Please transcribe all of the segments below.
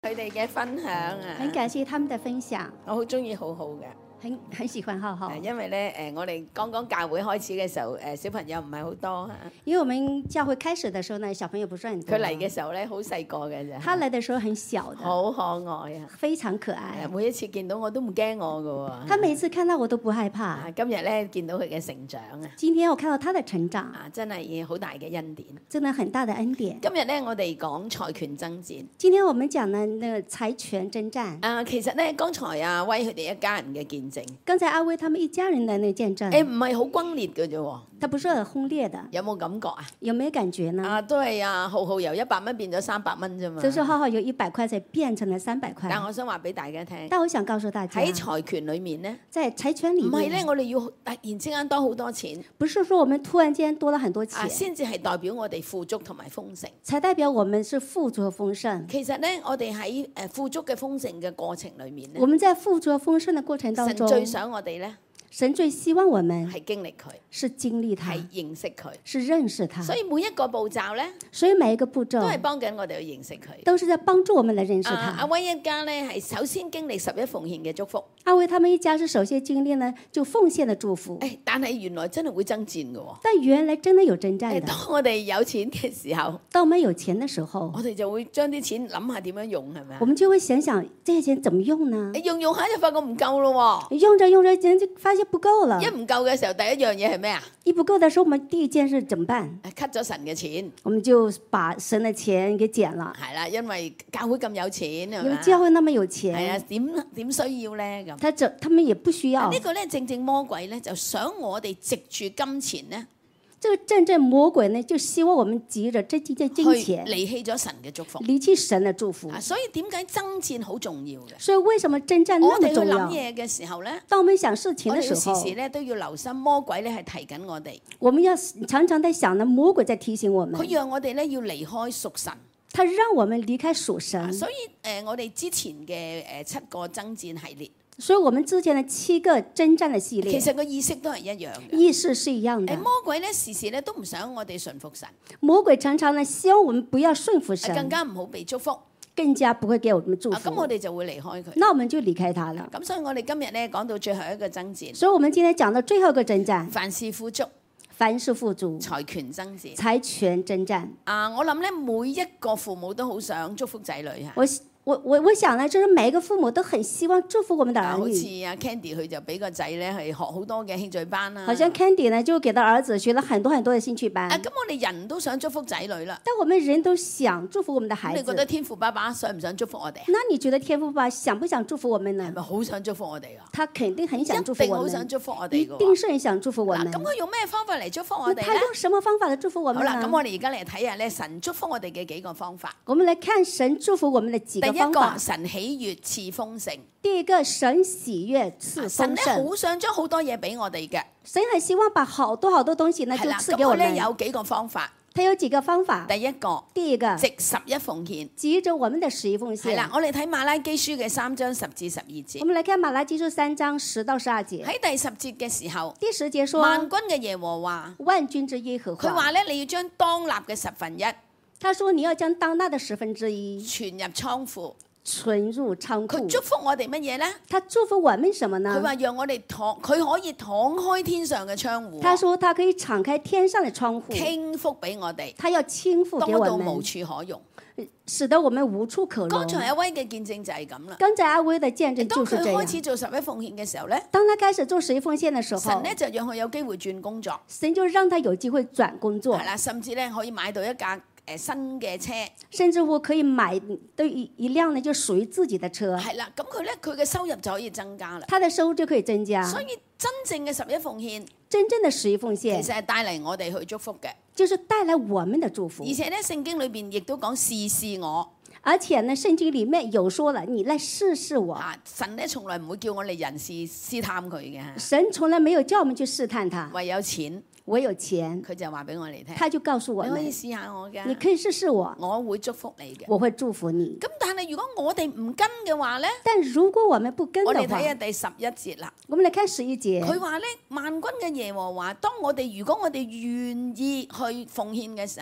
佢哋嘅分享啊， 很感謝他們的分享， 我好中意好好嘅。 很喜歡浩浩， 因為咧我哋剛剛教會開始嘅時候，小朋友唔係好多嚇。 因為我們教會開始的時候呢，小朋友不是很多。 佢嚟嘅時候咧，好細個嘅啫。 他來的時候很小的， 好可愛啊， 非常可愛。 每一次見到我都唔驚我㗎喎。 他每次看到我都不害怕。 今日咧見到佢嘅成長啊， 今天我看到他的成長， 真係好大嘅恩典， 真的很大的恩典。 今日咧我哋講財權爭戰。 今天我們講呢那個財權爭戰。 其實咧剛才阿威佢哋一家人嘅見證， 剛才阿威他們一家人的那個見證， 唔係好轟烈嘅啫喎。 他不是很轟烈的， 有冇感覺啊？ 有沒有感覺呢？ 都係浩浩由100蚊變咗300蚊啫嘛。 就是浩浩由100塊才變成了300塊。 但我想話俾大家聽， 但我想告訴大家喺財權裏面呢， 在財權裏面， 唔係咧，我哋要突然之間多好多錢， 不是說我們突然間多了很多錢， 先至係代表我哋富足同埋豐盛， 才代表我們是富足和豐盛。 其實咧，我哋喺富足嘅豐盛嘅過程裏面咧， 我們在富足和豐盛的過程當中， 神最想我哋咧。 神最希望我們係經歷佢， 是經歷他， 係認識佢， 是認識他。 所以每一個步驟咧， 所以每一個步驟都係幫緊我哋去認識佢， 都是在幫助我們來認識他。 阿威一家咧係首先經歷11奉獻嘅祝福。 阿威他們一家是首先經歷呢就奉獻的祝福。 但係原來真係會爭戰嘅喎。 但原來真的有征戰的。 當我哋有錢嘅時候， 當我們有錢的時候， 我哋就會將啲錢諗下點樣用，係咪啊？ 我們就會想想這些錢怎麼用呢？ 用下就發覺唔夠咯喎。 用着用着錢就發現不夠了。 唔夠嘅時候，第一樣嘢係咩啊？ 一不夠的時候，我們第一件事怎麼辦 ？cut 咗神嘅錢， 我們就把神的錢給減了。 係啦，因為教會咁有錢，係咪？ 因為教會那麼有錢， 係啊，點需要咧咁？ 他們也不需要。 呢個咧正正魔鬼咧就想我哋藉住金錢咧。 這個正正魔鬼呢，就希望我們急着這金錢， 離棄咗神嘅祝福， 離棄神的祝福。 所以點解爭戰好重要嘅？ 所以為什麼爭戰那麼重要？ 我哋去諗嘢嘅時候咧， 當我們想事情的時候， 我哋時時咧都要留心魔鬼咧係提緊我哋。 我們要常常在想呢，魔鬼在提醒我們。 佢讓我哋咧要離開屬神。 他讓我們離開屬神。 所以我哋之前嘅7個爭戰系列。 所以我們之前的7個征戰的系列， 其實個意識都係一樣嘅， 意識是一樣的。 魔鬼咧時時咧都唔想我哋順服神， 魔鬼常常呢希望我們不要順服神， 更加唔好被祝福， 更加不會給我們祝福。 咁我哋就會離開佢， 那我們就離開他了。 咁所以我哋今日咧講到最後一個爭戰， 所以我們今天講到最後一個征戰， 凡事富足， 凡事富足， 財權爭戰， 財權征戰。 我諗咧每一個父母都好想祝福仔女嚇。 我想呢，就是每一個父母都很希望祝福我們的兒女。 好似阿 Candy 佢就俾個仔咧係學好多嘅興趣班啦。 好像 Candy 呢就給到兒子學了很多很多的興趣班。 咁我哋人都想祝福仔女啦。 但我們人都想祝福我們的孩子。 你覺得天父爸爸想唔想祝福我哋？ 那你覺得天父爸爸想不想祝福我們呢？ 係咪好想祝福我哋啊？ 他肯定很想祝福我們。 一定好想祝福我哋。 一定是很想祝福我們。 咁佢用咩方法嚟祝福我哋咧？ 他用什麼方法嚟祝福我們呢？ 好啦，咁我哋而家嚟睇下咧，神祝福我哋嘅幾個方法。 我們來看神祝福我們的幾個方法。 第一個，神喜悅賜豐盛。 第一個，神喜悅賜豐盛。 神咧好想將好多嘢俾我哋嘅。 神很希望把好多好多東西呢就賜給我們。 咁咧有幾個方法。 他有幾個方法。 第一個，藉11奉獻。 藉着我們的11奉獻。 係啦，我哋睇馬拉基書嘅3章10至12節。 我們來看馬拉基書3章10到12節。 喺第10節嘅時候， 第10節說， 萬軍嘅耶和華， 萬軍之耶和華。 佢話咧，你要將當納嘅1/10。 他說你要將當納的1/10 存入倉庫。 存入倉庫。 佢祝福我哋乜嘢咧？ 他祝福我們什麼呢？ 佢話讓我哋佢可以敞開天上嘅窗戶。 他說他可以敞開天上的窗戶， 傾福俾我哋。 他要傾福給我們， 多到無處可容， 使得我們無處可容。 剛才阿威嘅見證就係咁啦。 剛才阿威的見證就是這樣。 當佢開始做11奉獻嘅時候咧， 當他開始做11奉獻嘅時候， 神咧就讓佢有機會轉工作。 神就讓他有機會轉工作。 係啦，甚至咧可以買到一架新嘅車， 甚至乎可以買到一輛呢就屬於自己的車。 係啦，咁佢嘅收入就可以增加啦。 他的收入就可以增加。 所以真正嘅11奉獻， 真正的11奉獻， 其實係帶嚟我哋去祝福嘅， 就是帶來我們的祝福。 而且咧聖經裏邊亦都講試我。 而且呢，聖經裡面有說了，你來試試我。 神咧從來唔會叫我哋人試探佢嘅。 神從來沒有叫我們去試探他。 唯有錢。 我有錢， 佢就話俾我哋聽， 他就告訴我們， 你可以試下我㗎， 你可以試試我， 我會祝福你嘅， 我會祝福你。 咁但係如果我哋唔跟嘅話咧， 但如果我們不跟嘅話， 我哋睇下第11節啦。 我們來看11節， 佢話咧，萬軍嘅耶和華，當我哋如果我哋願意去奉獻嘅時候咧，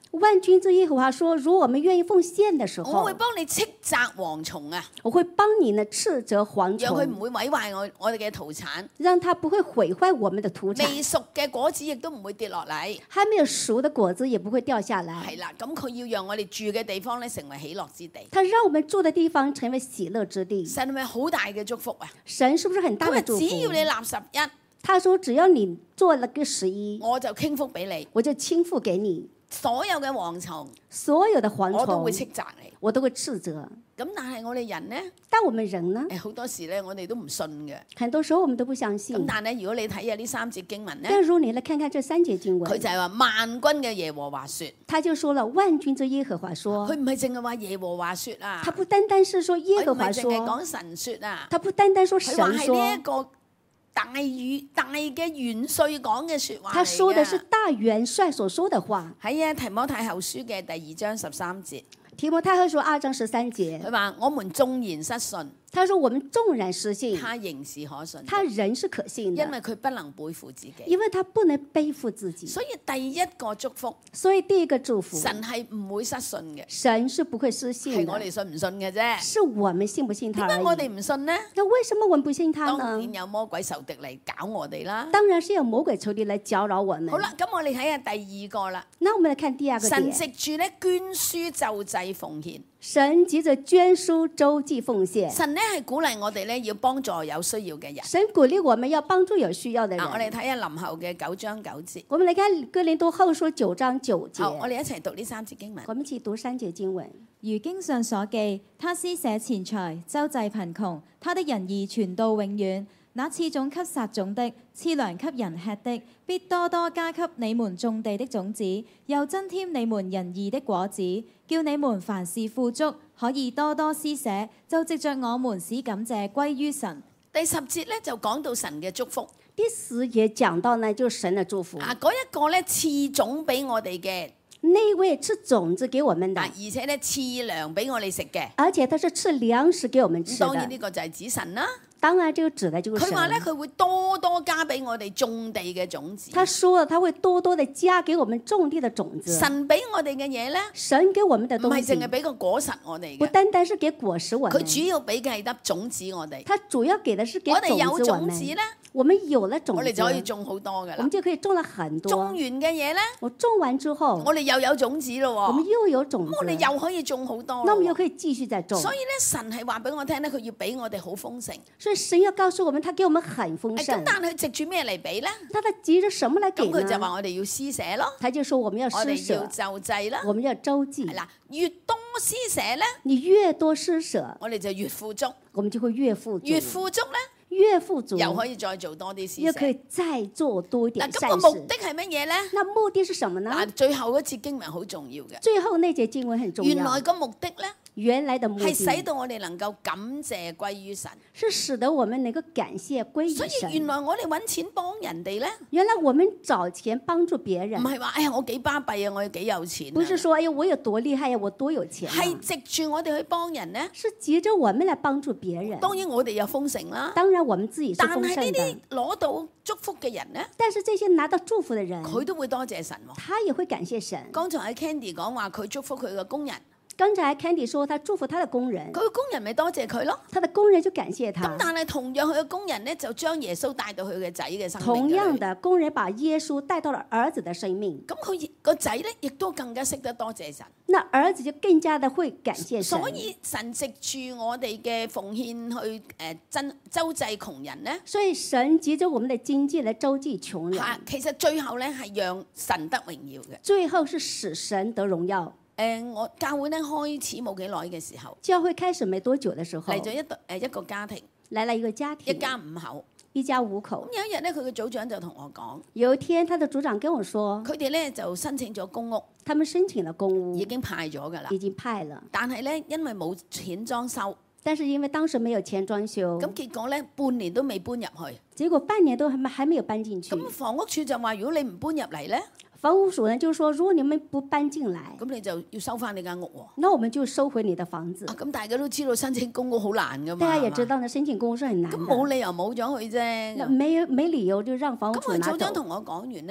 萬軍之耶和華說：如果我們願意奉獻的時候我會，幫你斥責蝗蟲啊， 我會幫你呢斥責蝗讓佢唔蟲， 會毀壞我哋嘅土產。 讓它不會毀壞我們的土產， 未熟嘅果子亦都唔會跌落嚟。 還沒有熟的果子也不會掉下來。 係啦，咁佢要讓我哋住嘅地方咧成為喜樂之地。 它讓我們住的地方成為喜樂之地。 神係咪好大嘅祝福啊？ 神是不是很大佢話的祝福？ 只要你納11， 他說只要你做了個11， 我就傾福俾你。 我就傾覆給你。 所有嘅蝗蟲所有的蝗我都會蟲斥責你。 我都會斥責。 咁但係我哋人呢， 但我們人呢， 好多時咧我哋都唔信嘅。 很多時候我們都不相信咁。但係咧，如果你睇下呢3節經文咧， 但如你來看看這3節經文， 佢就係話萬軍嘅耶和華說， 他就說了萬軍之耶和華說， 佢唔係淨係話耶和華說啊， 他不單單是說耶和佢唔係淨係華說， 講神說啊， 他不單單說佢話神係呢一說， 個大嘅元帥講嘅說話嚟嘅。 他說的是大元帥所說的話。 係啊，提摩太後書嘅第2章13節， 提摩太後書2章13節， 佢話我們縱然失信， 他說我們縱然失信， 他仍是可信的， 他仍是可信因的， 為佢不能背負自己。 因為他不能背負自己。 所以第一個祝福， 所以第一個祝福， 神係唔會失信嘅， 神是不會失信係我的， 哋信唔信嘅啫。 是我們信不信他而點解我哋已。 唔信呢？ 那為什麼我們不信他當呢？ 然有魔鬼仇敵嚟搞我哋啦。 當然是有魔鬼仇敵來攪擾我們。 好啦，咁我哋睇下第2個啦。 那我們來看第二個神點， 藉住咧捐書就祭奉獻， 神藉着捐書周濟奉獻， 神咧係鼓勵我哋咧要幫助有需要嘅人。 神鼓勵我們要幫助有需要的人。 嗱，我哋睇下林後嘅9章9節。 我們來看哥林多後書9章9 好，我節， 哋一齊讀呢3節經文。 我們一起讀3節經文。 如經上所記，他施捨錢財，周濟貧窮，他的仁義傳到永遠。那賜種給撒種的，賜糧給人吃的，必多多加給你們種地的種子，又增添你們仁義的果子，叫你們凡事富足，可以多多施捨，就藉着我們使感謝歸於神。 第10節咧就講到神嘅祝福。 第10也講到呢，就是神的祝福。 啊，嗰一個咧賜種俾我哋嘅， 那位賜種子給我們的， 而且咧賜糧俾我哋食嘅。 而且他是賜糧食給我們吃當然的。 呢個就係指神啦。 當然，這個指的就是佢話咧， 神。 佢會多多加俾我哋種地嘅種子。 他說了，他會多多的加給我們種地的種子。 神俾我哋嘅嘢咧， 神給我們的唔係東西淨係俾個果實我哋不嘅， 單單是給果實我們， 佢主要俾嘅係得種子我哋。 他主要給的是給我哋有種子我們。 種子咧， 我們有了種子， 我哋就可以種好多噶啦我們。就可以種了很多。 種完嘅嘢咧， 我種完之後， 我哋又有種子咯喎， 我們又有種子咁，我哋又可以種好多咯喎。 那我們又可以繼續再種。 所以咧，神係話俾我聽咧，佢要俾我哋好豐盛。 所以神要告訴我們，他給我們很豐咁盛。 但係佢藉住咩嚟俾咧？ 那他急着什麼來給咁佢就呢？ 話我哋要施捨咯， 他就說我們要我施哋要捨， 就祭啦。 我們要周濟係。啦，越多施捨咧， 你越多施捨， 我哋就越富足， 我們就會越富足， 越富足咧， 越富足， 又可以再做多啲施又可捨。 以再做多一點嗱， 善事咁個目的。係乜嘢咧？ 那目的是什麼呢？ 嗱，最後嗰節經文好重要嘅。 最後那節經文很重要。 原來個目的咧， 原來的目係使的到我哋能夠感謝歸於神。 是使得我們能夠感謝歸於所以原神。 來我哋揾錢幫人哋咧， 原來我們找錢幫助別人唔，係話哎呀我幾巴閉啊，我要幾有錢啊。 不是說哎呀我有多厲害呀，我多有錢啊， 係藉住我哋去幫人咧， 是急着我們來幫助別人。 當然我哋有豐盛啦。 當然我們自己是但豐盛的係呢啲，攞到祝福嘅人咧， 但是這些拿到祝福的人， 佢都會多謝神喎。 他也會感謝神。 剛才喺 Candy 講話，佢祝福佢嘅工人， 剛才 Candy 說他祝福他的工人， 佢嘅工人咪多謝佢咯。 他的工人就感謝咁他。 但係同樣佢嘅工人咧，就將耶穌帶到佢嘅仔嘅生命同嘅裏樣的，工人把耶穌帶到了兒子的生命， 咁佢個仔咧，亦都更加識得多謝神。 那兒子就更加的會感謝神。 所以神藉住我哋嘅奉獻去周濟窮人咧， 所以神藉着我們的經濟來周濟窮人， 其實最後咧係讓神得榮耀嘅。 最後是使神得榮耀。 我教會咧開始冇幾耐嘅時候， 教會開始沒多久的時候， 嚟咗一個家庭， 來了一個家庭， 一家5口。 一家5口。 咁有一日咧，佢嘅組長就同我講， 有一天，他的組長跟我說， 佢哋咧就申請咗公屋， 他們申請了公屋， 已經派咗㗎啦。 已經派了， 但係咧，因為冇錢裝修， 但是因為當時沒有錢裝修， 咁結果咧半年都未搬入去。 結果半年都還沒有搬進去。 咁房屋處就話：如果你唔搬入嚟咧， 房屋署呢就說，如果你們不搬進來， 咁你就要收翻你間屋喎。 那我們就收回你的房子。 咁大家都知道申請公屋好難㗎嘛， 大家也知係嘛道呢，申請公屋是很難的。 咁冇理由冇咗佢啫。 那沒理由就讓房屋咁我組長署拿走。 同我講完咧，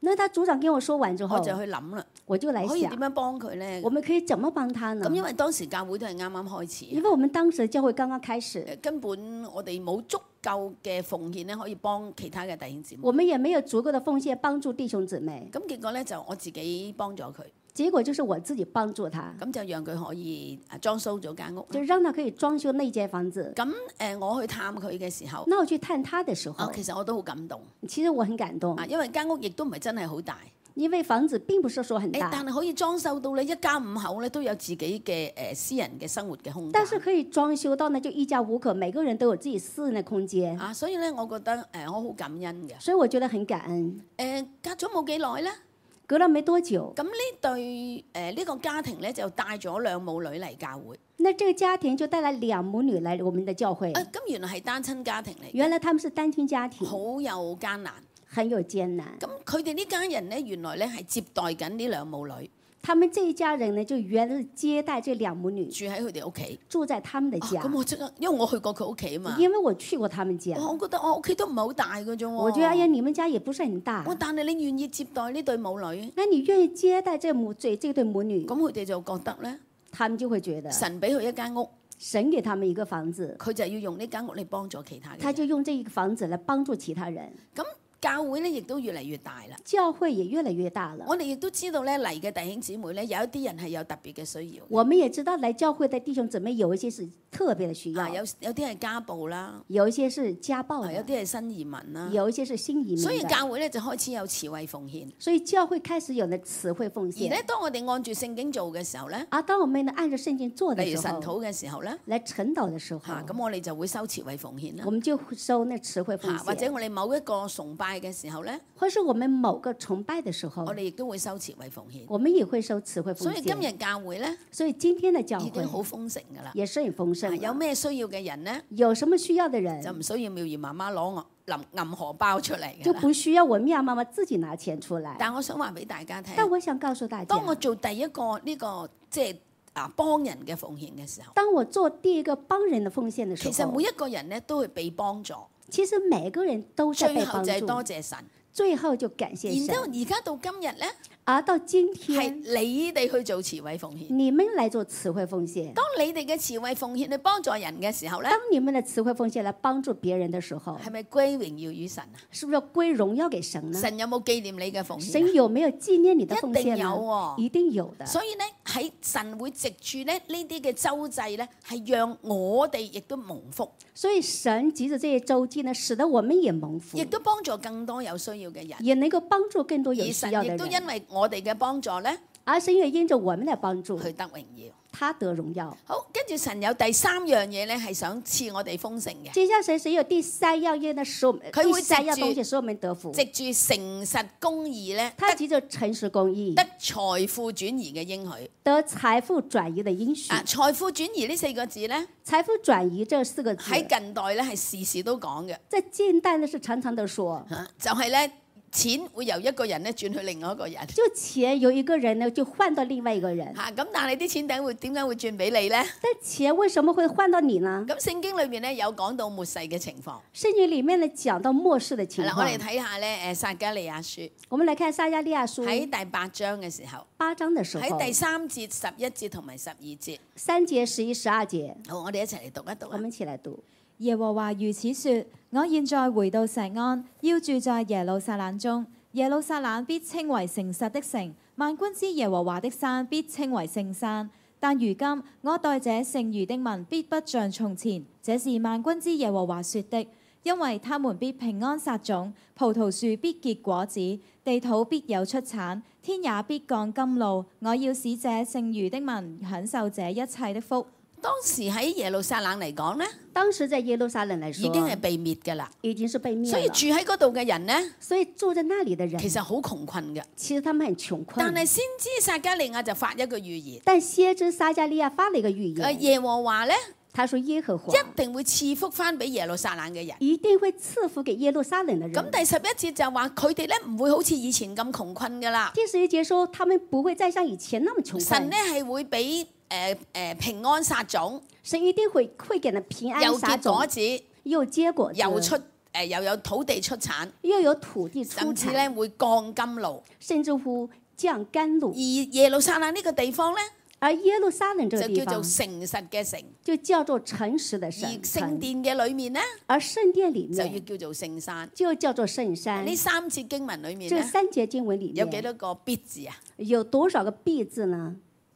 那他組長跟我說完之後， 我就去諗啦， 我就來可以點想， 樣幫佢咧？ 我們可以怎麼幫他呢咁？因為當時教會都係啱啱開始因為我們當時教會剛剛開始， 根本我哋冇足夠嘅奉獻咧，可以幫其他嘅弟兄姊妹。 我們也沒有足夠的奉獻幫助弟兄姊妹， 咁結果咧就我自己幫咗佢， 結果就是我自己幫助他， 咁就讓佢可以裝修咗間屋。 就讓他可以裝修那間房子。 咁我去探佢嘅時候， 那我去探他的時候， 其實我都好感動其實我很感動， 因為間屋亦都唔係真係好大， 因為房子並不是說很大， 但係可以裝修到咧一家五口咧都有自己嘅私人嘅生活嘅空間。 但是可以裝修到呢，就一家五口，每個人都有自己私人的空間。 所以咧，我覺得我好感恩嘅。 所以我覺得很感恩。 隔咗冇幾耐咧， 隔了沒多久， 咁呢對呢個家庭咧就帶咗兩母女嚟教會。 那這個家庭就帶來兩母女來我們的教會。 咁原來係單親家庭嚟嘅， 原來他們是單親家庭， 好有艱難。 很有艱難。 咁佢哋呢家人咧，原來咧係接待緊呢兩母女， 他們這一家人呢，就原來是接待這兩母女， 住喺佢哋屋企。 住在他們的家。 咁我即刻，因為我去過佢屋企啊嘛。 因為我去過他們家， 我覺得我屋企都唔係好大嘅啫喎。 我覺得哎呀，你們家也不是很大。 但係你願意接待呢對母女， 那你願意接待這對母女， 咁佢哋就覺得咧， 他們就會覺得神俾佢一間屋， 神給他們一個房子， 佢就要用呢間屋嚟幫助其他嘅人。 他就用這一個房子來幫助其他人。 咁教會咧亦都越嚟越大啦。 教會也越來越大了。 我哋亦都知道咧，嚟嘅弟兄姊妹咧，有一啲人係有特別嘅需要。 我們也知道來教會的弟兄姊妹有一些是特別的需要， 有啲係家暴啦， 有一些是家暴的， 有啲係新移民啦， 有一些是新移民的。 所以教會咧就開始有慈惠奉獻。 所以教會開始有了慈惠奉獻。 而咧，當我哋按住聖經做嘅時候咧， 當我們按照聖經做的例如時候， 神禱嘅時候咧， 來晨禱的時候， 咁我哋就會收慈惠奉獻啦。 我們就收那慈惠奉獻， 或者我哋某一個崇拜嘅時候咧， 或是我們某個崇拜的時候， 我哋亦都會收慈惠奉獻。 我們也會收慈惠奉獻。 所以今日教會咧， 所以今天的教會已經好豐盛㗎啦， 也是很豐盛。 有咩需要嘅人咧， 有什麼需要的人， 就唔需要妙兒媽媽攞銀荷包出嚟嘅， 就不需要我妙媽媽自己拿錢出來。 但我想話俾大家聽， 但我想告訴大家， 當我做第一個呢個即係幫人嘅奉獻嘅時候， 當我做第一個幫人的奉獻的時候， 其實每一個人咧都會被幫助。 其實每個人都在被幫助。 最後就係多謝神， 最後就感謝神。 然之後而家到今日咧， 而到今係天， 你哋去做慈惠奉獻。 你們來做慈惠奉獻。 當你哋嘅慈惠奉獻去幫助人嘅時候咧， 當你們的慈惠奉獻來幫助別人的時候， 係咪歸榮耀於神啊？ 是不是歸榮耀給神呢？ 神有冇紀念你嘅奉獻？ 神有沒有紀念你的奉獻呢？ 一定有喎， 一定有的。 所以咧喺神會藉住咧呢啲嘅周濟咧，係讓我哋亦都蒙福。 所以神藉着這些周濟呢，使得我們也蒙福， 亦都幫助更多有需要嘅人， 也能夠幫助更多有而需要的人。 神亦都因為我哋嘅幫助咧， 而神也因着我們的幫助， 佢得榮耀。 他得榮耀。 好，跟住神有第三樣嘢咧，係想賜我哋豐盛嘅。 接下來神有第三樣嘢呢，使我們佢會第三樣藉住東西使我們得福。 藉住誠實公義咧， 他藉着誠實公義得財富轉移嘅應許。 得財富轉移的應許。 財富轉移呢四個字咧， 財富轉移這四個字喺近代咧係時時都講嘅。 在近代呢是常常都說， 就係咧錢會由一個人咧轉去另外一個人。 就錢由一個人呢就換到另外一個人。 咁但係啲錢點解會轉俾你咧？ 但錢為什麼會換到你呢？ 咁聖經裏面咧有講到末世嘅情況。 聖經裡面呢講到末世的情況。 我哋睇下咧撒迦利亞書。 我們來看撒迦利亞書喺第8章嘅時候。 8章的時候。 喺第3節、11節同埋12節。 3節、11、12節。 好，我哋一齊嚟讀一讀。 我們一起來讀。 耶和華如此說：我現在回到錫安，要住在耶路撒冷中。耶路撒冷必稱為誠實的城，萬軍之耶和華的山必稱為聖山。但如今我待這剩餘的民必不像從前，這是萬軍之耶和華說的，因為他們必平安撒種，葡萄樹必結果子，地土必有出產，天也必降甘露。我要使這剩餘的民享受這一切的福。 當時喺耶路撒冷嚟講呢， 當時在耶路撒冷嚟說， 已經係被滅㗎啦， 已經是被滅了。 所以住喺嗰度嘅人呢， 所以住在那裡的人其實好窮困嘅。 其實他們很窮困。 但係先知撒迦利亞就發一個預言。 但先知撒迦利亞發了一個預言。 耶和華呢， 他說耶和華一定會賜福翻俾耶路撒冷嘅人， 一定會賜福給耶路撒冷的人。 咁第11節就話佢哋咧唔會好似以前咁窮困㗎啦。 第11節說他們不會再像以前那麼窮困。 神呢係會俾平安撒種， 神一定會給人平安撒種， 又結果子， 又結果子， 又出又有土地出產， 又有土地出甚至咧產， 會降甘露。 甚至乎降甘露而。耶路撒冷呢個地方咧， 而耶路撒冷這個地就叫做方誠實嘅城， 就叫做誠實的而神聖城， 殿嘅裏面咧而聖殿裡就要面叫做聖山。 就叫做聖山。 呢三節經文裏面咧， 這三節經文裡有幾面多個必字啊？ 有多少個必字呢？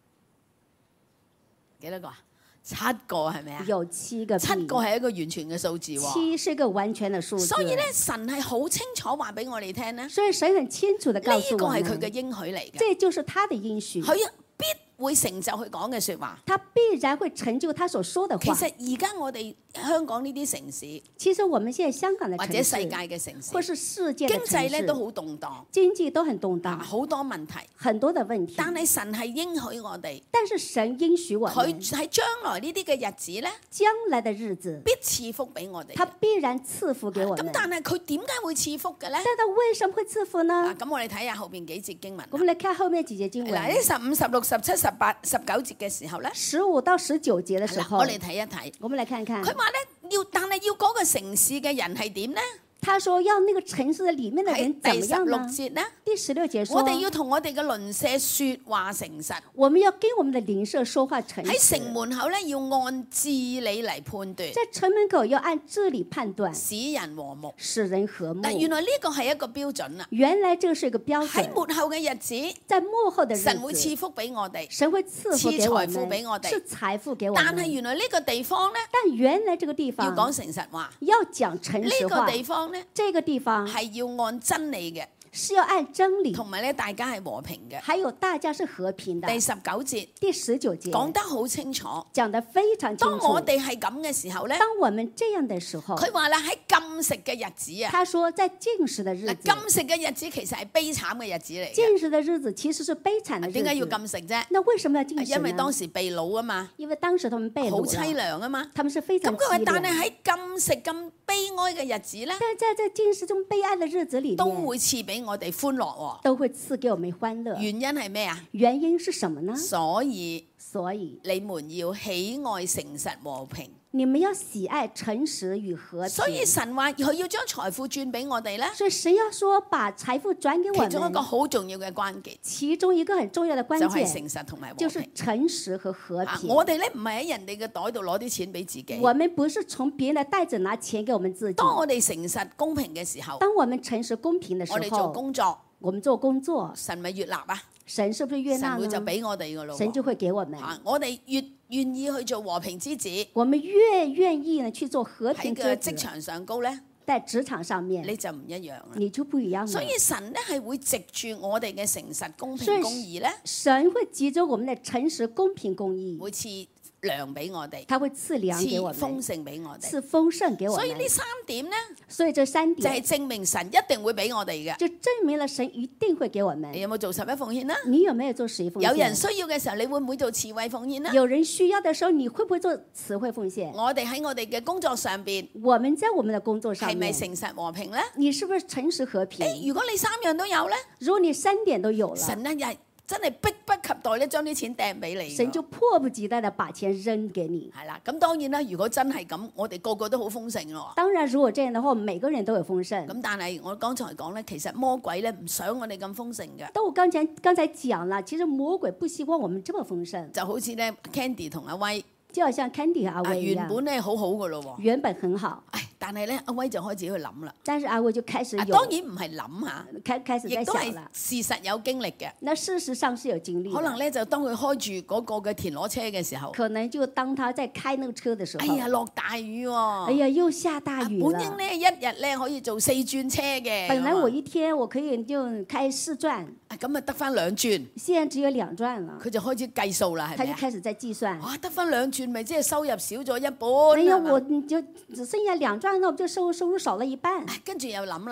幾多個啊？7個係咪啊？ 有7個必。 7個係一個完全嘅數字喎。 7是個完全的數字。 所以咧，神係好清楚話俾我哋聽咧，呢所以神很清楚的告訴個我們， 係佢嘅應許嚟嘅， 這就是他的應許， 佢必會成就佢講嘅説話。 他必然會成就他所說的話。 其實而家我哋香港呢啲城市其實我們現在香港的或城市， 者世界嘅城市， 或是世界的經城市， 濟咧都好動盪， 經濟都很動盪， 好多問題。 很多的問題。 但係神係應許我哋， 但是神應許我佢們， 喺將來呢啲嘅日子咧， 將來的日子， 必賜福俾我哋他嘅。 必然賜福給我咁們。 但係佢點解會賜福嘅咧？ 但他為什麼會賜福呢？ 咁我哋睇下後邊幾節經文啦。 我們來看後面幾節經文。 嗱，呢15、16、17、18、19節嘅時候咧， 15到19節的時候， 我哋睇一睇。 我們來看看。 佢話咧但係要嗰個城市嘅人係點咧？ 他說要那個城市的裡面的喺人怎第16 麼樣呢？ 節咧， 第16節說， 我哋要同我哋嘅鄰舍説話誠實， 我們要跟我們的鄰舍說話誠喺城實， 門口咧要按治理嚟判斷， 在城門口要按治理判斷， 使人和睦。 使人和睦。 嗱，原來呢個係一個標準啦。 原來這個是一個標準。 喺末後嘅日子， 在末後的日神會賜子， 福俾我哋， 神會賜福給我賜財富俾我們， 哋是財富給我但係們。 原來呢個地方咧但原來這個地要方講誠實話， 要講誠呢實話， 個地方咧這個地方係要按真理嘅， 是要按真理， 同埋咧大家係和平嘅。 還有大家是和平的。 第19節第19節講得好清楚。 講得非常清楚。 當我哋係咁嘅時候咧， 當我們這樣的時候， 佢話啦喺禁食嘅日子啊， 他說在禁食的日嗱子， 禁食嘅日子其實係悲慘嘅日子嚟嘅。 禁食的日子其實是悲慘的日子。 點解要禁食啫？ 那為什麼要禁食呢？ 因為當時被擄啊嘛， 因為當時他們被擄好凄了， 涼啊嘛。 他們是非常咁佢話凄，涼。 但係喺禁食咁悲哀嘅日子咧， 但在這禁食中悲哀的日子裡都面， 會賜俾我哋歡樂喎。 都會賜給我們歡樂。 原因係咩啊？ 原因是什麼呢？ 所以所以你們要喜愛誠實和平。 你們要喜愛誠實與和平。 所以神話佢要將財富轉俾我哋咧， 所以神要說把財富轉給我其中一個們， 好重要嘅關鍵其中一個很重要的關就係鍵誠實同埋和就是平。 誠實和和平。 我哋咧唔係喺人哋嘅袋度攞啲錢俾自己。 我們不是從別人的袋子拿錢給我們自己。 當我哋誠實公平嘅時候， 當我們誠實公平的時我哋做候， 工作， 我們做工作， 神咪越納啊， 神是不是悅納神會就呢？ 俾我哋噶咯喎。 神就會給我們。 我哋越願意去做和平之子， 我們越願意呢去做和喺平之子， 個職場上高咧， 在職場上面你就唔一樣啦。 你就不一樣了。 所以神咧係會藉住我哋嘅誠實、公所以平、公義咧， 神會藉着我們的誠實、公平、公義， 會賜糧俾我哋， 他會賜糧給我賜豐們， 盛俾我哋。 賜豐盛給我們。 所以呢三點咧， 所以這三就係點證明神一定會俾我哋嘅。 就證明了神一定會給我們你。有冇做十一奉獻啦？ 你有沒有做十一奉獻？ 有人需要嘅時候，你會唔會做慈惠奉獻啦？ 有人需要的時候，你會不會做慈惠奉獻？ 我哋喺我哋嘅工作上邊， 我們在我們的工作上係咪面， 誠實和平咧？ 你是不是誠實和平？ 如果你三樣都有咧， 如果你3點都有了， 神咧又係真係迫不及待咧，將啲錢掟俾你㗎。 神就迫不及待的把錢扔給你。 係啦，咁當然啦，如果真係咁，我哋個個都好豐盛咯。 當然，如果這樣的話，每個人都有豐盛。 咁但係我剛才講咧，其實魔鬼咧唔想我哋咁豐盛嘅， 但我剛才講了，其實魔鬼不希望我們這麼豐盛， 就好似咧 Candy 同阿威， 就好像 Candy 和阿威一原本樣， 咧好好噶咯喎， 原本很好， 唉，但係咧阿威就開始去諗啦。 但是阿威就開始有當然唔係諗下， 開始亦都係在想了。 事實有經歷嘅。 那事實上是有經歷的， 可能咧就當佢開住嗰個嘅田螺車嘅時候， 可能就當他在開那個車的時候， 哎呀落大雨喎， 哎呀又下大雨本了。 應咧一日咧可以做4轉車嘅， 本來咁啊我一天我可以就開4轉， 咁啊得翻2轉， 現在只有2轉了， 佢就開始計數啦，係咪啊？ 他就開始在計算。 哇，得翻2轉，咪即係收入少咗一半。 哎呀， 係嘛我就只剩下2轉，那我就收入少了一半。 唉跟住又諗啦，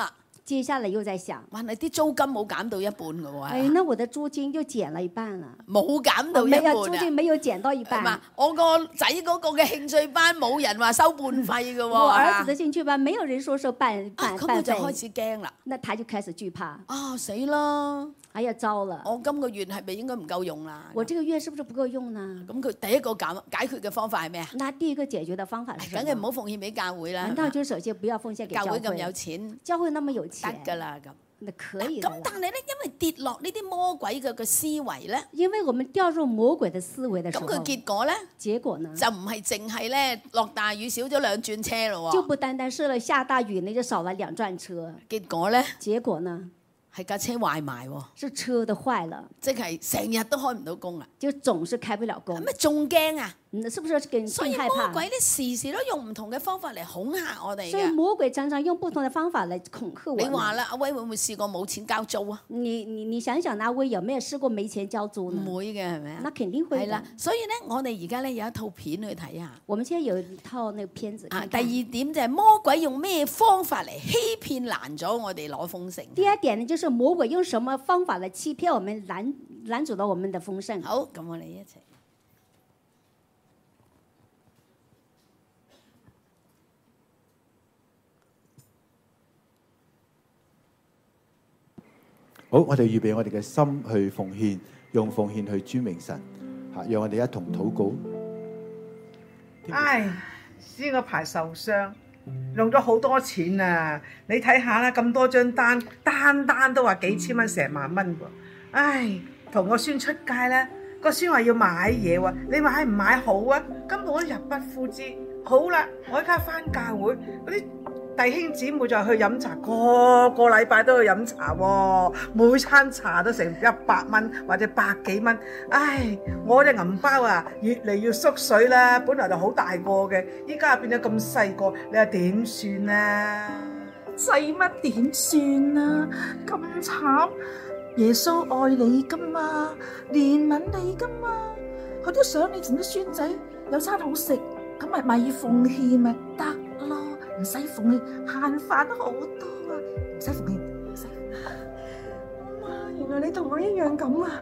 接下來又在想， 哇！你啲租金冇減到一半嘅喎， 哎，那我的租金就減了一半了。 冇減到一半沒有租金沒有減到一半。 係嘛？我個仔嗰個嘅興趣班冇人話收半費嘅喎。 我兒子的興趣班沒有人說收半咁佢就開費， 始驚啦。 那他就開始懼怕。 啊死啦！ 哎呀，糟了！ 我今個月係咪應該唔夠用啦？ 我這個月是不是不夠用呢？ 咁佢第一個解決嘅方法係咩啊？ 那第一個解決的方法是什麼？ 梗係唔好奉獻俾教會啦。 難道就首先不要奉獻給教會？ 教會咁有錢， 教會那麼有錢， 得㗎啦咁。 那可以的。 咁但係咧，因為跌落呢啲魔鬼嘅思維咧， 因為我們掉入魔鬼的思維的時候， 咁佢結果咧， 結果呢就唔係淨係咧落大雨少咗2轉車咯喎。 就不單單是了下大雨呢就少了2轉車。 結果咧， 結果呢係架車壞埋喎， 是車的壞了， 即係成日都開唔到工啦。 就總是開不了工咁。咪仲驚啊！ 是不是更所以害怕？ 魔鬼咧時時都用唔同嘅方法嚟恐嚇我哋所以嘅。 魔鬼常常用不同的方法來恐嚇我們。 你話啦，阿威會唔會試過冇錢交租啊？ 你想想，阿威有沒有試過沒錢交租呢？ 唔會嘅係咪啊？ 那肯定會的係啦，所以咧，我哋而家咧有一套片去睇下。 我們現在有一套那個片子啊， 看看。 第二點就係魔鬼用咩方法嚟欺騙攔咗我哋攞豐盛。 第二點呢，就是魔鬼用什麼方法來欺騙我們，攔阻了我們的豐盛。 好，咁我哋一齊。 好，我哋預備我哋嘅心去奉獻，用奉獻去尊榮神，嚇，讓我哋一同禱告。 唉，先嗰排受傷，用咗好多錢啊！你睇下啦，咁多張單，單都話幾千蚊、成萬蚊喎。唉，同個孫出街咧，個孫話要買嘢喎，你買唔買好啊？根本我都入不敷支。好啦，我而家返教會嗰啲弟兄姊妹就去飲茶，個禮拜都去飲茶喎，每餐茶都成100蚊或者100幾蚊。唉，我隻銀包啊越嚟越縮水啦，本來就好大個嘅，依家變咗咁細個，你話點算啊？ 使乜點算啊？咁慘，耶穌愛你噶嘛，憐憫你噶嘛，佢都想你同啲孫仔有餐好食，咁咪奉獻咪得咯。唔使奉獻，慳飯都好多啊！唔使奉獻，唔使。哇！原來你同我一樣咁啊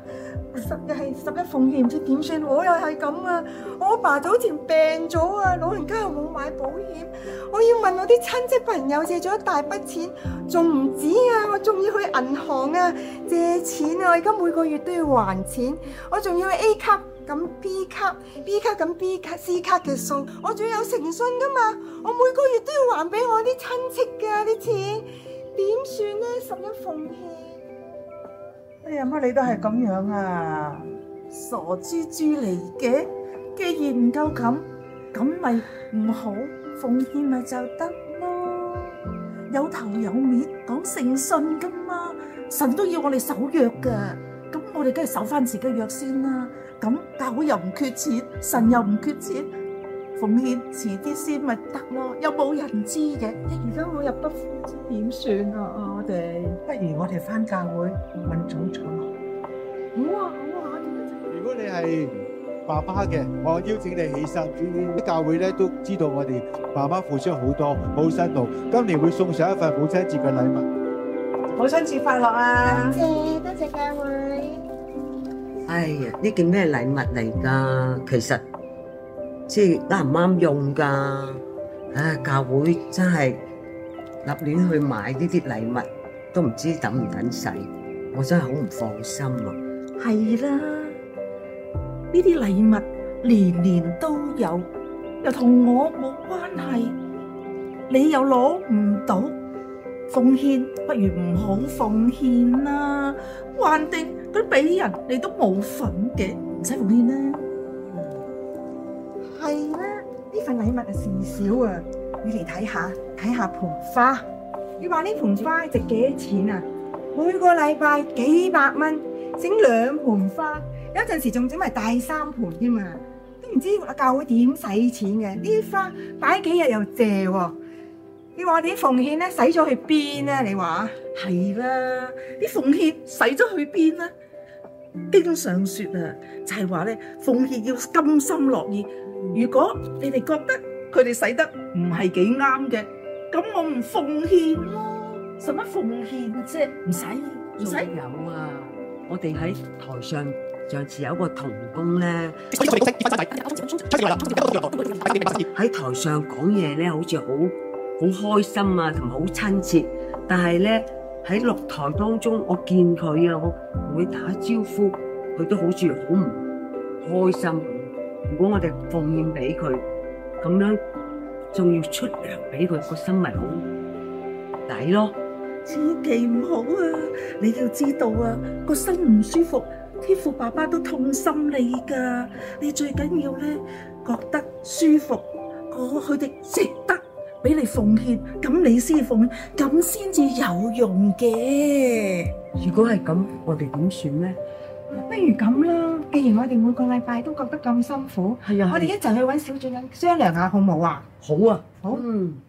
！11奉獻唔知點算，我又係咁啊！我阿爸早前病咗啊，老人家又冇買保險，我要問我啲親戚朋友借咗一大筆錢，仲唔止啊！我仲要去銀行啊借錢啊！我而家每個月都要還錢，我仲要去 A 級。咁 B 級咁 B 級 C 級嘅數，我仲有誠信噶嘛？我每個月都要還俾我啲親戚㗎啲錢，點算呢？11奉獻。 哎呀，乜你都係咁樣啊？ 傻豬豬嚟嘅，既然唔夠咁咪唔好奉獻咪就得咯。有頭有面講誠信噶嘛，神都要我哋守約噶，咁我哋梗係守翻自己約先啦。咁教會又唔缺錢，神又唔缺錢，奉獻遲啲先咪得咯，又冇人知嘅。而家我入不敷支，點算啊？我哋不如我哋返教會問總長。 好啊！ 如果你係爸爸嘅，我邀請你起身。啲教會咧都知道我哋爸爸付出好多，好辛勞。今年會送上一份母親節嘅禮物。 母親節快樂啊！ 多謝教會。 哎呀，呢件咩禮物嚟㗎？其實即係啱唔啱用㗎？唉，教會真係立亂去買呢啲禮物，都唔知等唔等使，我真係好唔放心啊！ 係啦，呢啲禮物年年都有，又同我冇關係，你又攞唔到，奉獻不如唔好奉獻啦，橫掂佢俾人你都冇份嘅，唔使奉獻啦。係啦，呢份禮物係事少啊，你嚟睇下盆花，你話呢盆花值幾多錢啊？每個禮拜幾百蚊，整2盆花，有陣時仲整埋大3盆添嘛，都唔知教會點使錢嘅。呢啲花擺幾日又謝喎，你話我哋啲奉獻咧使咗去邊咧？你話係啦，啲奉獻使咗去邊咧？經上說啊，就係話咧，奉獻要甘心樂意。如果你哋覺得佢哋使得唔係幾啱嘅，咁我唔奉獻咯。 使乜奉獻啫？唔使唔使。 有啊，我哋喺台上次有一個童工咧，喺台上講嘢咧，好似好開心啊，同埋好親切。但係咧喺落台當中，我見佢啊，我同佢打招呼，佢都好似好唔開心。如果我哋奉獻俾佢，咁樣仲要出糧俾佢，個心咪好抵咯。 千祈唔好啊！你要知道啊，個心唔舒服，天父爸爸都痛心你噶。你最緊要咧覺得舒服，佢哋值得俾你奉獻，咁你先奉獻，咁先至有用嘅。 如果係咁，我哋點算咧？ 不如咁啦，既然我哋每個禮拜都覺得咁辛苦， 係啊， 我哋一齊去揾小主任商量下好冇啊？ 好啊， 好。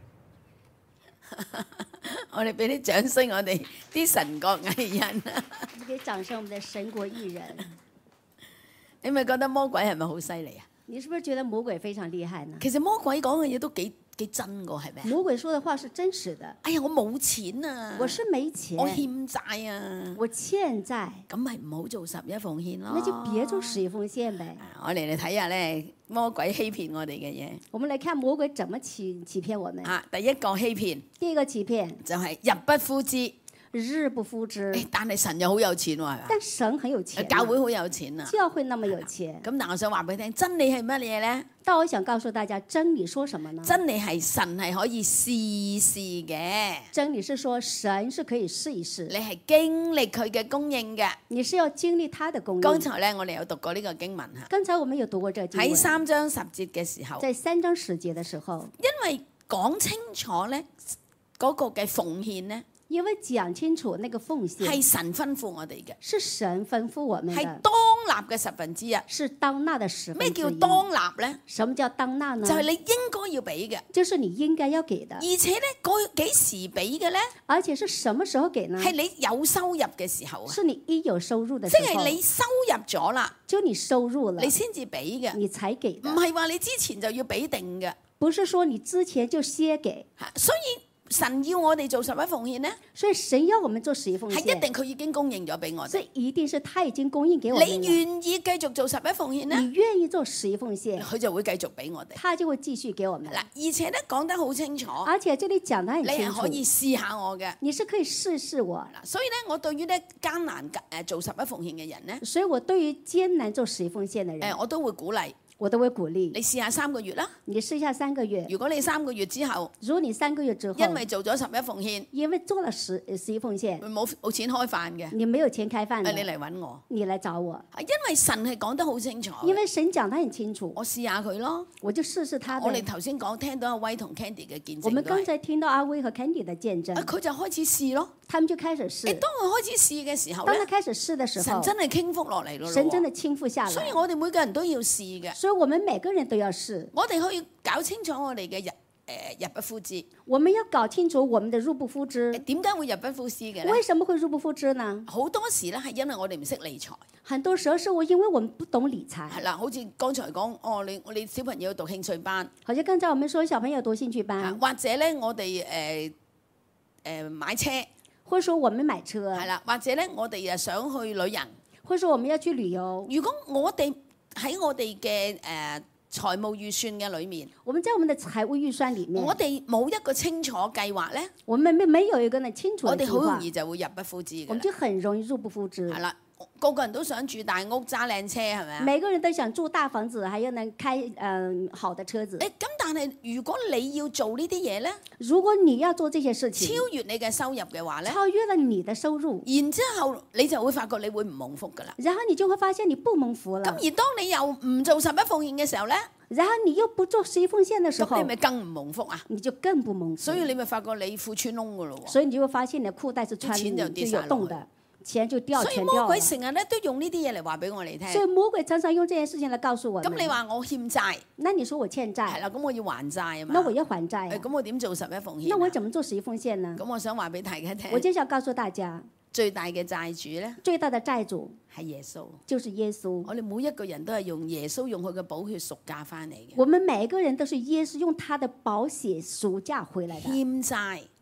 我哋俾啲掌聲，我哋啲神國藝人。 給掌聲，我們的神國藝人。 你咪覺得魔鬼係咪好犀利啊？ 你是不是覺得魔鬼非常厲害呢？ 其實魔鬼講嘅嘢都幾真個，係咪啊？ 魔鬼說的話是真實的。 哎呀，我冇錢啊！ 我是沒錢。 我欠債啊！ 我欠債。 咁咪唔好做11奉獻咯。 那就別做11奉獻唄。 我哋嚟睇下咧，魔鬼欺騙我哋嘅嘢。 我們來看魔鬼怎麼欺騙我們。 第一個欺騙。 第一個欺騙就係日不敷之。 日不敷之。 但係神又好有錢喎，係嘛？ 但神很有錢。 教會好有錢啊！ 教會那麼有錢。 咁但我想話俾你聽，真理係乜嘢咧？ 但我想告訴大家，真理說什麼呢？ 真理係神係可以試試嘅。 真理是說神是可以試一試。 你係經歷佢嘅供應嘅。 你是要經歷他的供應。 剛才咧，我哋有讀過呢個經文嚇。 剛才我們有讀過這個經文。 喺3章10節嘅時候。 在3章10節的時候。 因為講清楚咧，嗰個嘅奉獻咧。 因為講清楚那個奉獻係神吩咐我哋嘅， 是神吩咐我們的， 係當納嘅1/10， 是當納的1/10。 咩叫當納咧？ 什麼叫當納呢？ 就係你應該要俾嘅， 就是你應該要給的。 而且咧，幾時俾嘅咧？ 而且是什麼時候給呢？ 係你有收入嘅時候啊！ 是你一有收入的時候， 即係你收入咗啦， 就你收入了， 你先至俾嘅， 你才給的。 唔係話你之前就要俾定嘅， 不是說你之前就先給。 所以神要我哋做11奉獻呢？ 所以神要我們做11奉獻， 係一定佢已經供應咗俾我哋。 這一定是他已經供應給我們。 你願意繼續做11奉獻呢？ 你願意做11奉獻， 佢就會繼續俾我哋。 他就會繼續給我們。 嗱，而且咧講得好清楚。 而且這裡講得很清楚。 你係可以試下我嘅。 你是可以試試我。 所以咧，我對於咧艱難做11奉獻嘅人咧， 所以我對於艱難做11奉獻嘅人， 我都會鼓勵。 我都會鼓勵你試下3個月啦。 你試下3個月。 如果你3個月之後， 如果你3個月之後， 因為做咗11奉獻， 因為做了11奉獻， 冇錢開飯嘅， 你沒有錢開飯嘅， 你嚟揾我， 你來找我。 因為神係講得好清楚。 因為神講得很清楚， 我試下佢咯， 我就試試他。 我哋頭先聽到阿威同 Candy 嘅見證， 我們剛才聽到阿威和 Candy 的見證， 佢就開始試咯。 他們就開始試。 當佢開始試嘅時候， 當他開始試的時候， 神真係傾覆落嚟咯。 神真的傾覆下來。 所以我哋每個人都要試嘅。 所以我們每個人都要試。 我哋可以搞清楚我哋嘅日不敷之。 我們要搞清楚我們的入不敷支。 點解會日不敷之嘅咧？ 為什麼會入不敷支呢？ 好多時咧係因為我哋唔識理財。 很多時候是因為我們不懂理財。 係啦，好似剛才講，你小朋友讀興趣班。 好似剛才我們說小朋友讀興趣班。 或者咧，我哋買車。 或者說我們買車。 係啦，或者咧，我哋想去旅行。 或者說我們要去旅遊。 如果我哋喺我哋嘅財務預算嘅裏面， 我們在我們的財務預算裏面， 我哋冇一個清楚計劃咧， 我們沒有一個呢清楚的計劃， 我哋好容易就會入不敷支嘅。 我們就很容易入不敷支。 係啦，個個人都想住大屋、揸靚車，係咪啊？ 每個人都想住大房子，還有呢開好的車子。 咁但係如果你要做呢啲嘢咧， 如果你要做這些事情， 超越你嘅收入嘅話咧， 超越了你的收入， 然之後你就會發覺你會唔蒙福噶啦。 然後你就會發現你不蒙福了。 咁而當你又唔做11奉獻嘅時候咧， 然後你又不做11奉獻的時候， 咁你咪更唔蒙福啊！ 你就更不蒙福。 所以你咪發覺你褲穿窿噶咯喎。 所以你就會發現你的褲帶是穿錢就跌有洞的，錢就掉全掉。 所以魔鬼成日咧都用呢啲嘢嚟話俾我哋聽。 所以魔鬼常常用這件事情嚟告訴我們。 咁你話我欠債， 那你說我欠債， 係啦，咁我要還債啊嘛。 那我要還債。 咁我點做11奉獻？ 那我怎麼做11奉獻呢？ 咁我想話俾大家聽。 我就想告訴大家， 最大嘅債主咧， 最大的債主係耶穌， 就是耶穌。 我哋每一個人都係用耶穌用佢嘅寶血贖價翻嚟嘅。 我們每一個人都是耶穌用他的寶血贖價回來的。 欠債，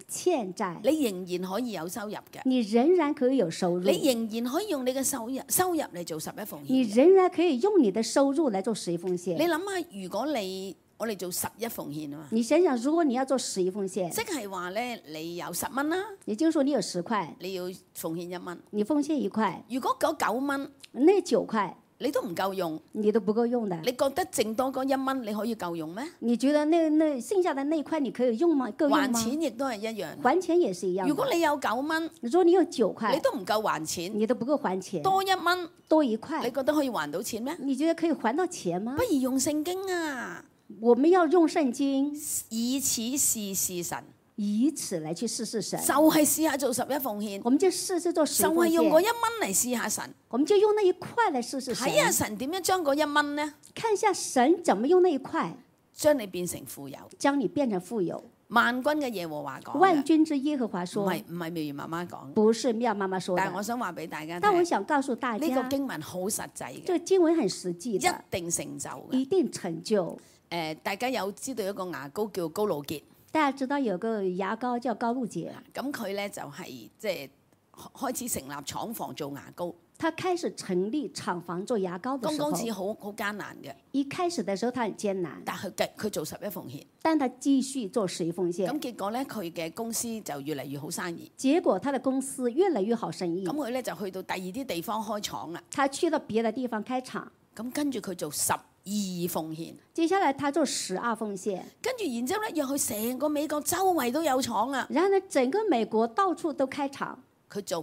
欠債， 你仍然可以有收入嘅， 你仍然可以有收入， 你仍然可以用你嘅收入嚟做十一奉獻。 你仍然可以用你的收入來做十一奉你獻。 諗下，如果我哋做十一奉獻啊嘛， 你想想，如果你要做十一奉獻， 即係話咧，你有10蚊啦， 也就是說你有10塊， 你要奉獻1蚊。 你奉獻1塊， 如果嗰9蚊那9塊你都唔夠用， 你都不夠用的。 你覺得剩多嗰1蚊你可以夠用咩？ 你覺得那剩下的那一塊你可以用嗎？夠用嗎？ 還錢亦都係一樣。 還錢也是一樣的。 如果你有9蚊， 如果你有9塊， 你都唔夠還錢， 你都不夠還錢， 多1蚊， 多1 你塊， 覺得可以還到錢咩？ 你覺得可以還到錢嗎不？如用聖經啊， 我們要用聖經， 以此試神， 以此來去試試神。 就係試下做十一奉獻， 我們就試試做十一就奉獻， 係用嗰1蚊嚟試下神， 我們就用那一塊來試試神， 睇下神點樣將嗰1蚊呢， 看一下神怎麼用那一塊將你變成富有。 將你變成富有。 萬軍嘅耶和華講萬嘅， 軍之耶和華唔說， 係妙如媽媽講， 不是妙媽媽說的。 但係我想話俾大家但我聽， 想告訴大呢個家， 經文好實際嘅， 這個經文很實際一的， 定成就嘅。 一定成就。 大家有知道一個牙膏叫高露潔， 大家知道有個牙膏叫高露潔， 咁佢咧就係即係開始成立廠房做牙膏， 他開始成立廠房做牙膏的時候， 剛開始好艱難嘅， 一開始的時候他很艱難， 但係佢做十一奉獻， 但他繼續做十一奉獻， 咁結果咧佢嘅公司就越嚟越好生意， 結果他的公司越來越好生意咁，佢咧就去到第二啲地方開廠啦， 他去到別的地方開廠， 咁跟住佢做12奉獻， 接下來他做12奉獻， 跟住然之後咧又去成個美國周圍都有廠啊， 然後呢整個美國到處都開廠， 佢做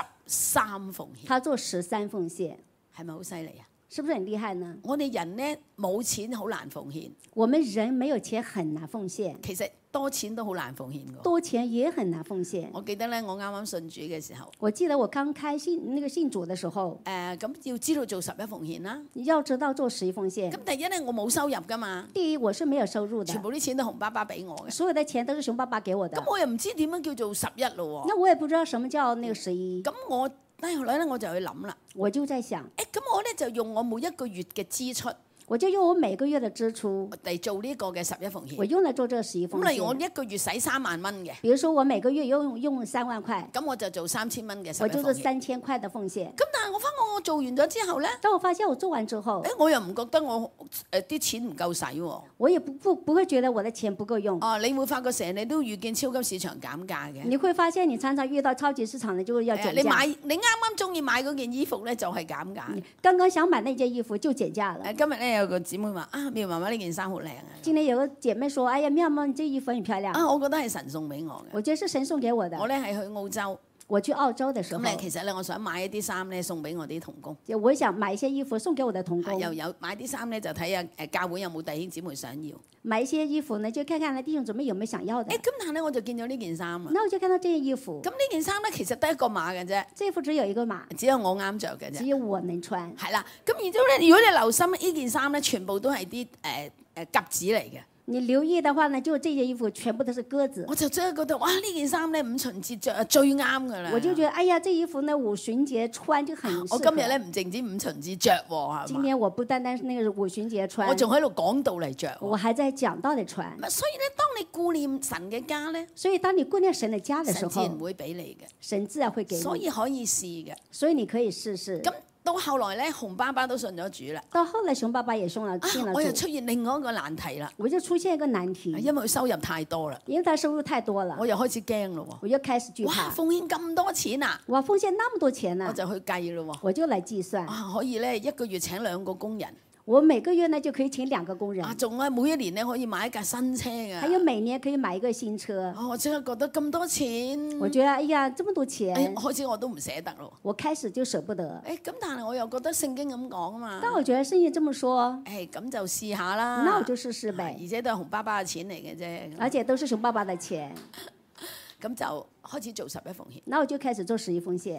13奉獻， 他做13奉獻， 係咪好犀利啊？ 是不是很厲害呢？ 我哋人咧冇錢好難奉獻， 我們人沒有錢很難奉獻， 其實多錢都好難奉獻㗎。 多錢也很難奉獻。 我記得咧，我啱啱信主嘅時候， 我記得我剛開信主的時候， 咁要知道做11奉獻啦。 要知道做11奉獻咁。第一咧，我冇收入噶嘛， 第一，我是沒有收入的全，部啲錢都熊爸爸俾我嘅。 所有的錢都是熊爸爸給我的咁。我又唔知點樣叫做11咯喎。 那我也不知道什麼叫那個11， 咁我後來咧我就去諗啦， 我就在想， 咁我咧就用我每一個月嘅支出我就用我每個月的支出， 嚟做呢個嘅11奉獻。 我用來做這個11奉咁例如我獻。 一個月使3萬蚊嘅， 比如說我每個月用3萬塊， 咁我就做3000蚊嘅11 我就是奉獻。 3000塊的奉獻。 咁但係我發覺我做完咗之後咧， 當我發現我做完之後， 我又唔覺得我啲錢唔夠使喎。 我也不會覺得我的錢不夠用。 你會發覺成日你都遇見超級市場減價嘅。 你會發現你常常遇到超級市場的就要減價。 你啱啱中意買嗰件衣服咧，就係減價。 剛剛想買那件衣服就減價了。 今日咧有個姊妹話妙媽媽呢件衫好靚啊！ 今天有個姐妹說：哎呀，妙媽，你這衣服很漂亮。 我覺得係神送俾我嘅。 我覺得是神送給我的。 我咧係去澳洲， 我去澳洲的時候， 咁咧其實咧我想買一啲衫咧送俾我啲童工。 我想買一些衣服送給我的童工。 又有買啲衫咧就睇下教會有冇弟兄姊妹想要。 買一些衣服呢，就看看呢弟兄姊妹有沒有想要的。 咁但係咧我就見到呢件衫啊。 那我就看到這件衣服。 咁呢件衫咧其實得一個碼嘅啫。 這衣服只有一個碼， 只有我啱着嘅啫。 只有我能穿。 係啦，咁然之後咧，如果你留心呢件衫咧，全部都係啲鴿子嚟嘅。 你留意的話呢，就這件衣服全部都是鴿子。 我就真係覺得哇！呢件衫咧五旬節着最啱噶啦。 我就覺得，哎呀，這衣服呢五旬節穿就很適合。 我今日咧唔淨止五旬節着喎， 今天我不單單是那個五旬節穿， 我仲喺度講道嚟着。 我還在講道嚟穿。 所以咧，當你顧念神嘅家咧， 所以當你顧念神嘅家嘅時候， 神自然會俾你嘅。 神自然會給你， 所以可以試嘅。 所以你可以試試。 咁到後來咧，熊爸爸都信咗主啦。 到後來熊爸爸也信了主。 我又出現另外一個難題啦。 我就出現一個難題， 因為佢收入太多啦。 因為他收入太多了， 我又開始驚咯喎。 我又開始懼怕。 哇！奉獻咁多錢啊！ 哇！奉獻那麼多錢啊！ 我就去計咯喎。 我就嚟計算。 可以咧一個月請2個工人。 我每個月呢就可以請2個工人。 仲每一年咧可以買一架新車㗎。 還有每年可以買一個新車。 我即刻覺得咁多錢。 我覺得哎呀，這麼多錢。 開始我都唔捨得咯。 我開始就捨不得。 咁但係我又覺得聖經咁講啊嘛。 但我覺得聖經這麼說。 咁就試下啦。 那我就試試唄。 而且都係熊爸爸嘅錢嚟嘅啫。 而且都是熊爸爸嘅錢。 咁就開始做11奉獻。 那我就開始做11奉獻。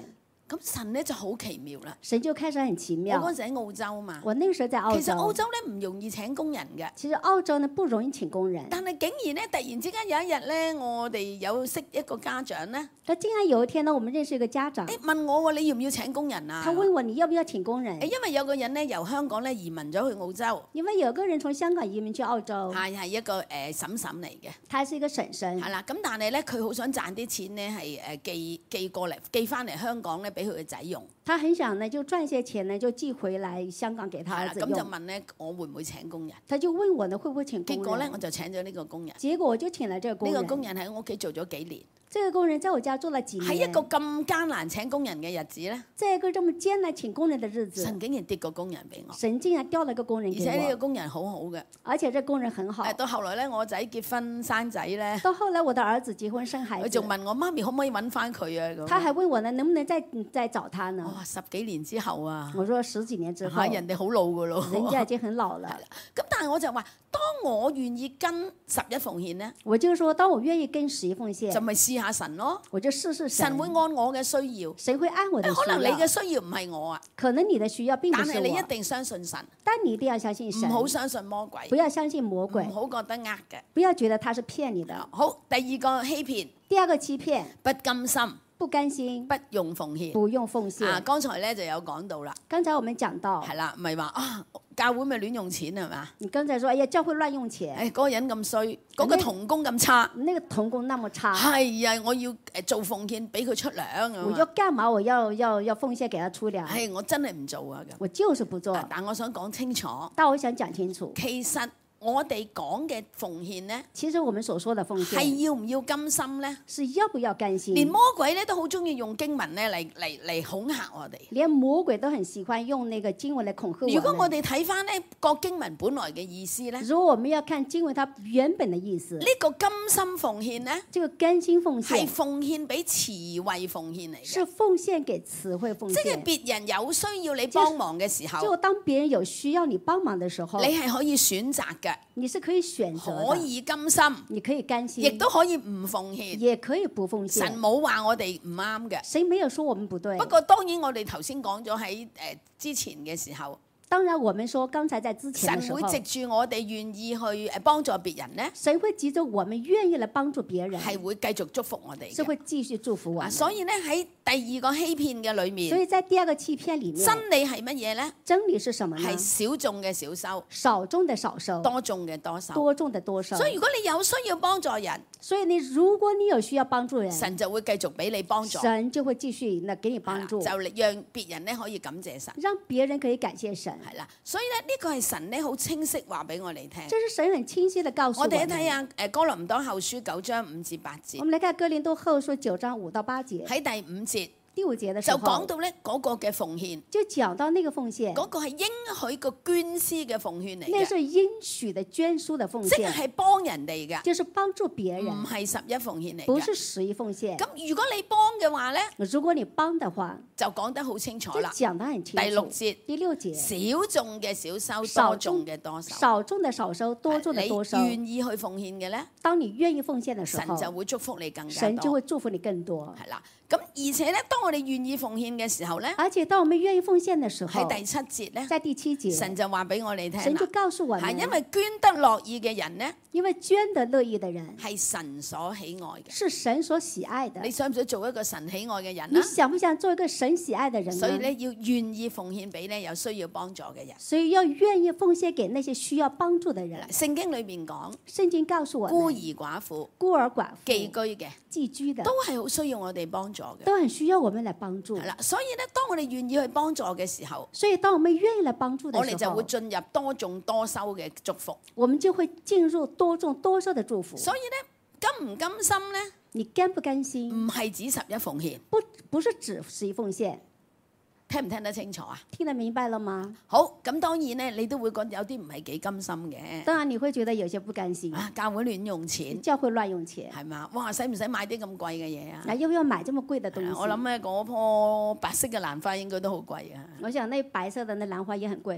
咁神咧就好奇妙啦。 神就開始很奇我妙。 嗰陣喺澳洲嘛， 我那個時候在澳洲， 其實澳洲咧唔容易請工人嘅， 其實澳洲呢不容易請工人， 但係竟然咧突然之間有一日咧，我哋有識一個家長咧， 但竟然有一天呢，我們認識一個家長， 問我喎，你要唔要請工人啊？ 他問我你要不要請工人？ 因為有個人咧由香港咧移民咗去澳洲， 因為有個人從香港移民去澳洲， 係一個嬸嬸嚟嘅， 他是一個嬸嬸， 係啦。咁但係咧佢好想賺啲錢咧係寄過嚟寄翻嚟香港咧俾佢個仔用。 他很想呢就賺些錢呢就寄回來香港給他兒子咁就用。 問咧我會唔會請工人？ 他就問我呢會不會請工人？ 結果咧我就請咗呢個工人。 結果我就請了這個工人。 呢個工人喺我屋企做咗幾年。 這個工人在我家做了幾年。 喺一個咁艱難請工人嘅日子咧， 在一個這麼艱難請工人的日子， 神竟然跌個工人俾我。 神竟然調了個工人給我。 而且呢個工人好好嘅。 而且這工人很好。 到後來咧，我仔結婚生仔咧。 到後來我的兒子結婚生孩子。 佢仲問我媽咪可唔可以揾翻佢啊？咁。 他還問我呢，能不能再找他呢？ 哇！10幾年之後啊。 我說10幾年之後。 人哋好老噶咯。 人家已經很老了。 咁但係我就話，當我願意跟11奉獻咧， 我就說當我願意跟11奉獻， 就咪試下神咯。 我就試試神會按我嘅需要， 神會按我的需要。 可能你嘅需要唔係我啊， 可能你的需要並不是我， 但係你一定相信神， 但你一定要相信神， 唔好相信魔鬼， 不要相信魔鬼， 唔好覺得呃嘅， 不要覺得他是騙你的。 好，第二個欺騙， 第二個欺騙， 不甘心， 不甘心， 不用奉獻， 不用奉獻。 啊，剛才咧就有講到啦， 剛才我們講到， 係啦，咪話啊。教會咪亂用錢係嘛？ 你剛才說，哎呀，教會亂用錢。 嗰個人咁衰，嗰個童工咁差。 那個童工那麼差。 係啊，我要做奉獻俾佢出糧。 我要幹嘛？我要奉獻給他出糧。 係，我真係唔做啊！ 我就是不做。 但我想講清楚。 但我想講清楚。 其實我哋講嘅奉獻呢， 其實我們所說的奉獻係要唔要甘心呢？ 是要不要甘心？ 連魔鬼咧都好中意用經文咧嚟恐嚇我哋。 連魔鬼都很喜歡用那個經文嚟恐嚇我們。 如果我哋睇翻呢個經文本來嘅意思咧， 如果我們要看經文它原本的意思， 呢個甘心奉獻呢， 這個甘心奉獻係奉獻俾慈惠奉獻嚟嘅， 是奉獻給慈惠奉獻。 即係別人有需要你幫忙嘅時候， 就當別人有需要你幫忙嘅時候， 你係可以選擇嘅。 你是可以選擇， 可以甘心， 你可以甘心， 亦都可以唔奉獻， 也可以不奉獻。 神冇話我哋唔啱嘅， 誰沒有說我們不對？ 不過當然我哋頭先講咗喺之前嘅時候。 當然，我們說剛才在之前的時候， 神會藉住我哋願意去幫助別人咧， 神會藉着我們願意來幫助別人， 係會繼續祝福我哋嘅， 是會繼續祝福我們。 所以咧喺第二個欺騙嘅裏面， 所以在第二個欺騙裡面， 真理係乜嘢咧？ 真理是什麼呢？ 係少種嘅少收， 少種的少收， 多種嘅多收， 多種的多收。 所以如果你有需要幫助人， 所以如果你有需要幫助人， 神就會繼續俾你幫助， 神就會繼續呢給你幫助， 就讓別人咧可以感謝神， 讓別人可以感謝神， 係啦。所以咧呢個係神咧好清晰話俾我哋聽， 這是神很清晰的告訴我們。 我哋睇下哥林多後書9章5至8節， 我們來看哥林多後書9章5到8節， 喺第5節。 第5節的時候就講到咧嗰個嘅奉獻， 就講到那個奉獻， 嗰個係應許個捐施嘅奉獻嚟嘅， 那是應許的捐書的奉獻， 即係幫人哋嘅， 就是幫助別人， 唔係11奉獻嚟嘅， 不是11奉獻。 咁如果你幫嘅話咧， 如果你幫的話， 就講得好清楚啦， 就講得很清楚。第6節， 少種嘅少收，多種嘅多收， 少種的少收，多種的多收。 你願意去奉獻嘅咧， 當你願意奉獻的時候， 神就會祝福你更加多， 神就會祝福你更多。 係啦。咁而且咧，當我哋願意奉獻嘅時候咧， 而且當我們願意奉獻嘅時候， 喺第7節咧， 在第7節， 神就話俾我哋聽， 神就告訴我們， 係因為捐得樂意嘅人咧， 因為捐得樂意嘅人係神所喜愛嘅， 是神所喜愛的。 你想唔想做一個神喜愛嘅人啊？ 你想不想做一個神喜愛嘅人呢？ 所以咧要願意奉獻俾咧有需要幫助嘅人， 所以要願意奉獻給那些需要幫助嘅人。 聖經裏面講， 聖經告訴我們， 孤兒寡婦、 孤兒寡婦、 寄居嘅、 寄居的， 都係好需要我哋幫助嘅， 都很需要我們來幫助。 係啦，所以咧，當我哋願意去幫助嘅時候， 所以當我們願意來幫助的時候， 我哋就會進入多種多收嘅祝福。 我們就會進入多種多收的祝福。 所以咧，甘唔甘心咧？ 你甘不甘心？ 唔係指11奉獻， 不是指11奉獻。 聽唔聽得清楚啊？ 聽得明白了嗎？ 好，咁當然咧，你都會覺得有啲唔係幾甘心嘅。 當然你會覺得有些不甘心。 啊，教會亂用錢， 教會亂用錢， 係嘛？哇，使唔使買啲咁貴嘅嘢啊？ 要不要買這麼貴的東西？ 我諗咧，嗰棵白色嘅蘭花應該都好貴啊。 我想那白色的那蘭花也很貴。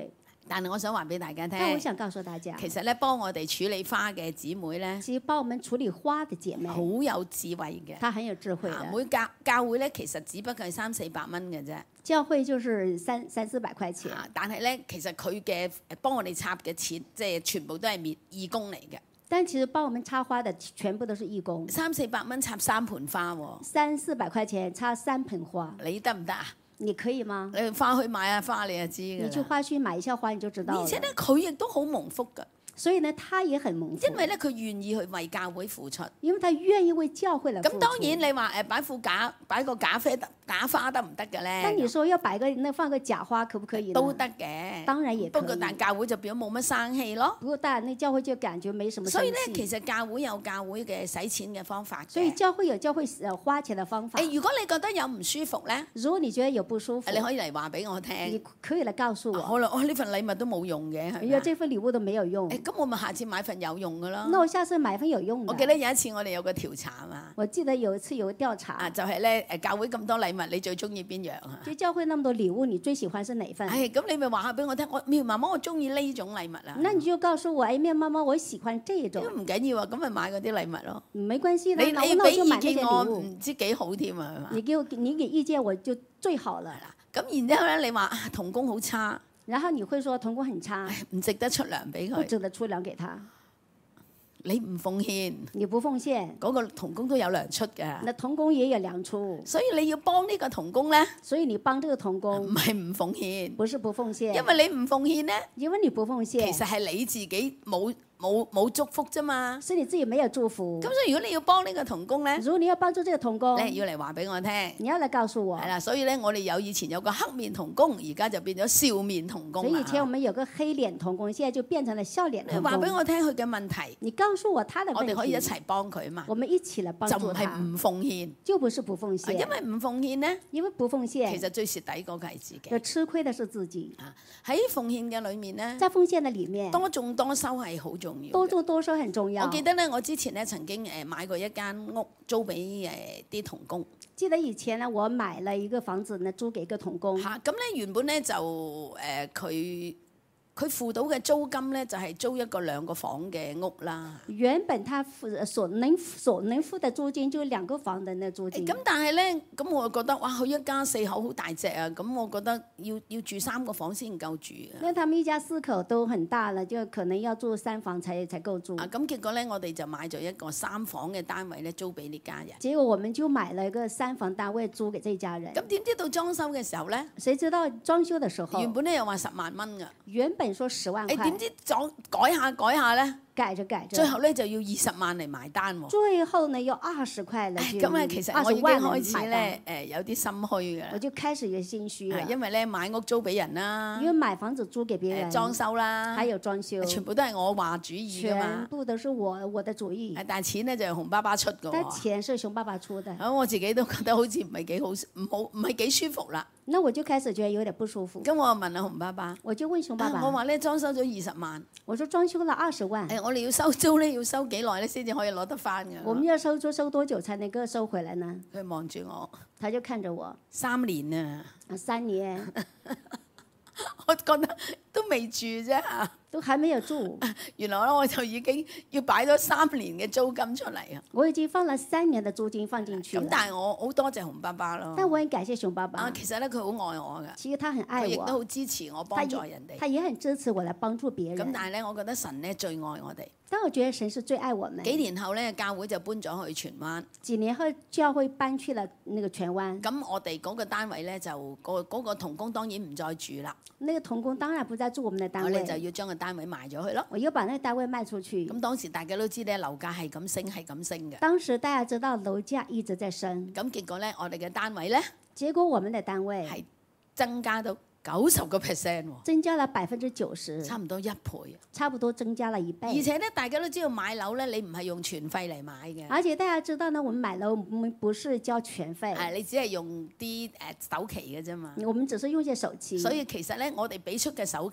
但係我想話俾大家聽， 但我想告訴大家， 其實咧幫我哋處理花嘅姊妹咧， 其實幫我們處理花的姐妹， 好有智慧嘅。 她很有智慧的。 每教會咧，其實只不過係300-400蚊嘅啫。 教會就是300-400塊錢， 但係咧，其實佢嘅幫我哋插嘅錢，即係全部都係義工嚟嘅。 但其實幫我們插花的全部都是義工。 300-400蚊插3盆花喎 ，300-400塊錢插3盆花， 你得唔得啊？ 你可以嗎？ 你去花墟買下花，你就知㗎啦。 你去花墟買一下花，你就知道了。 而且咧，佢亦都好蒙福㗎。 所以呢，他也很蒙福， 因為咧佢願意去為教會付出， 因為他願意為教會嚟付出。 咁當然你話擺個假花得唔得嘅咧？ 但你說要放個假花可不可以呢？ 都得嘅， 當然也可以。 不過但教會就變咗冇乜生氣咯。 不過但那教會就感覺沒什麼生氣。 所以咧，其實教會有教會嘅使錢嘅方法嘅。 所以教會有教會花錢嘅方法。 如果你覺得有唔舒服咧， 如果你覺得有不舒服， 你可以嚟話俾我聽。 你可以嚟告訴我。 好啦，呢份禮物都冇用嘅，係咪？這份禮物都沒有用。 咁我咪下次買份有用嘅咯。 那我下次買份有用的。 我記得有一次我哋有個調查嘛。 我記得有一次有個調查。 就係咧教會咁多禮物，你最中意邊樣啊？ 就教會那麼多禮物，你最喜歡是哪份？ 咁你咪話下俾我聽，妙媽媽我中意呢種禮物啊。 那你就告訴我，妙媽媽我喜歡這種。 都唔緊要啊，咁咪買嗰啲禮物咯。 沒關係啦， 你俾意見我唔知幾好添啊，係嘛？ 你給意見我就最好了。 咁然之後咧，你話同工好差， 然後你會說同工很差， 唔值得出糧俾佢， 不值得出糧給他。 你唔奉獻， 你不奉獻， 嗰個同工都有糧出㗎。 那同工也有糧出， 所以你要幫呢個同工咧。 所以你幫這個同工， 唔係唔奉獻， 不是不奉獻， 因為你唔奉獻咧， 因為你不奉獻， 其實係你自己冇祝福啫嘛， 是你自己沒有祝福。 咁所以如果你要幫呢個同工咧， 如果你要幫助這個同工， 你要嚟話俾我聽， 你要嚟告訴我。 係啦，所以咧我哋以前有個黑面同工，而家就變咗笑面同工啦。 所以以前我們有個黑臉同工，現在就變成了笑臉同工。 話俾我聽佢嘅問題， 你告訴我他的問題， 我哋可以一齊幫佢嘛。 我們一起嚟幫助他， 就唔係唔奉獻， 就不是不奉獻。 因為唔奉獻呢， 因為不奉獻， 其實最蝕底嗰個係自己， 就吃虧的是自己。 喺奉獻嘅裏面呢， 在奉獻的裡面， 多種多收係好重要， 多種多收很重要。 我記得咧，我之前咧曾經買過一間屋租俾啲同工。 記得以前呢，我買了一個房子呢，租給一個同工。 嚇，咁咧原本咧就佢付到嘅租金咧就係租一個2個房嘅屋啦。 原本他所能付的租金就2個房的那租金。 咁但係咧，咁我覺得哇，佢一家4口好大隻啊！咁我覺得要住3個房先夠住啊。 因為他們一家4口都很大了，就可能要住3房才夠住。 咁結果咧，我哋就買咗一個3房嘅單位咧，租俾呢家人。 結果我們就買了一個3房單位租給這家人。 咁點知到裝修嘅時候咧？ 誰知道裝修嘅時候？ 原本咧又話10萬蚊㗎。 原本說10萬塊。 點知改下咧？ 改着， 最後咧就要20萬嚟埋單喎。 最後呢要20塊了。 咁啊，其實我已經開始咧有啲心虛㗎。 我就開始有心虛啦。 因為咧買屋租俾人啦， 因為買房子租給別人， 裝修啦， 還有裝修， 全部都係我話主意㗎嘛。 全部都是我的主意。 但係錢咧就係熊爸爸出㗎。 但錢是熊爸爸出的。 咁我自己都覺得好似唔係幾好，唔係幾舒服啦。 那我就開始覺得有點不舒服。 咁我問阿熊爸爸， 我就問熊爸爸， 我話咧裝修咗20萬， 我說裝修了20萬， 我哋要收租咧，要收幾耐咧先至可以攞得翻㗎？ 我們要收租收多久才能夠收回來呢？ 佢望住我， 他就看着我 ，3年啊 ，3年， 我覺得都未住啫， 都還沒有住。 原來咧我就已經要擺咗3年嘅租金出嚟啊！ 我已經放了3年的租金放進去。 咁但係我好多謝熊爸爸咯。 但我很感謝熊爸爸。 其實咧佢好愛我㗎。 其實他很愛我。 佢亦都好支持我幫助人哋。 他也很支持我來幫助別人。 咁但係咧，我覺得神咧最愛我哋。 但我覺得神是最愛我們。 幾年後咧，教會就搬咗去荃灣。 幾年後，教會搬去了那個荃灣。 咁我哋嗰個單位咧就嗰個同工當然唔再住啦。 那個同工當然不再住我們的單位。 我哋就要將個單位賣咗去咯。 我要把那個單位賣出去。 咁當時大家都知咧，樓價係咁升，係咁升嘅。 當時大家知道樓價一直在升。 咁結果咧，我哋嘅單位咧， 結果我們的單位係增加到90%喎， 增加了90%， 差唔多1倍， 差不多增加了1倍。 而且咧，大家都知道買樓咧，你唔係用全費嚟買嘅。 而且大家知道呢，我們買樓，我們不是交全費， 你只係用啲首期嘅啫嘛。 我們只是用些首期。 所以其實咧，我哋俾出嘅首期，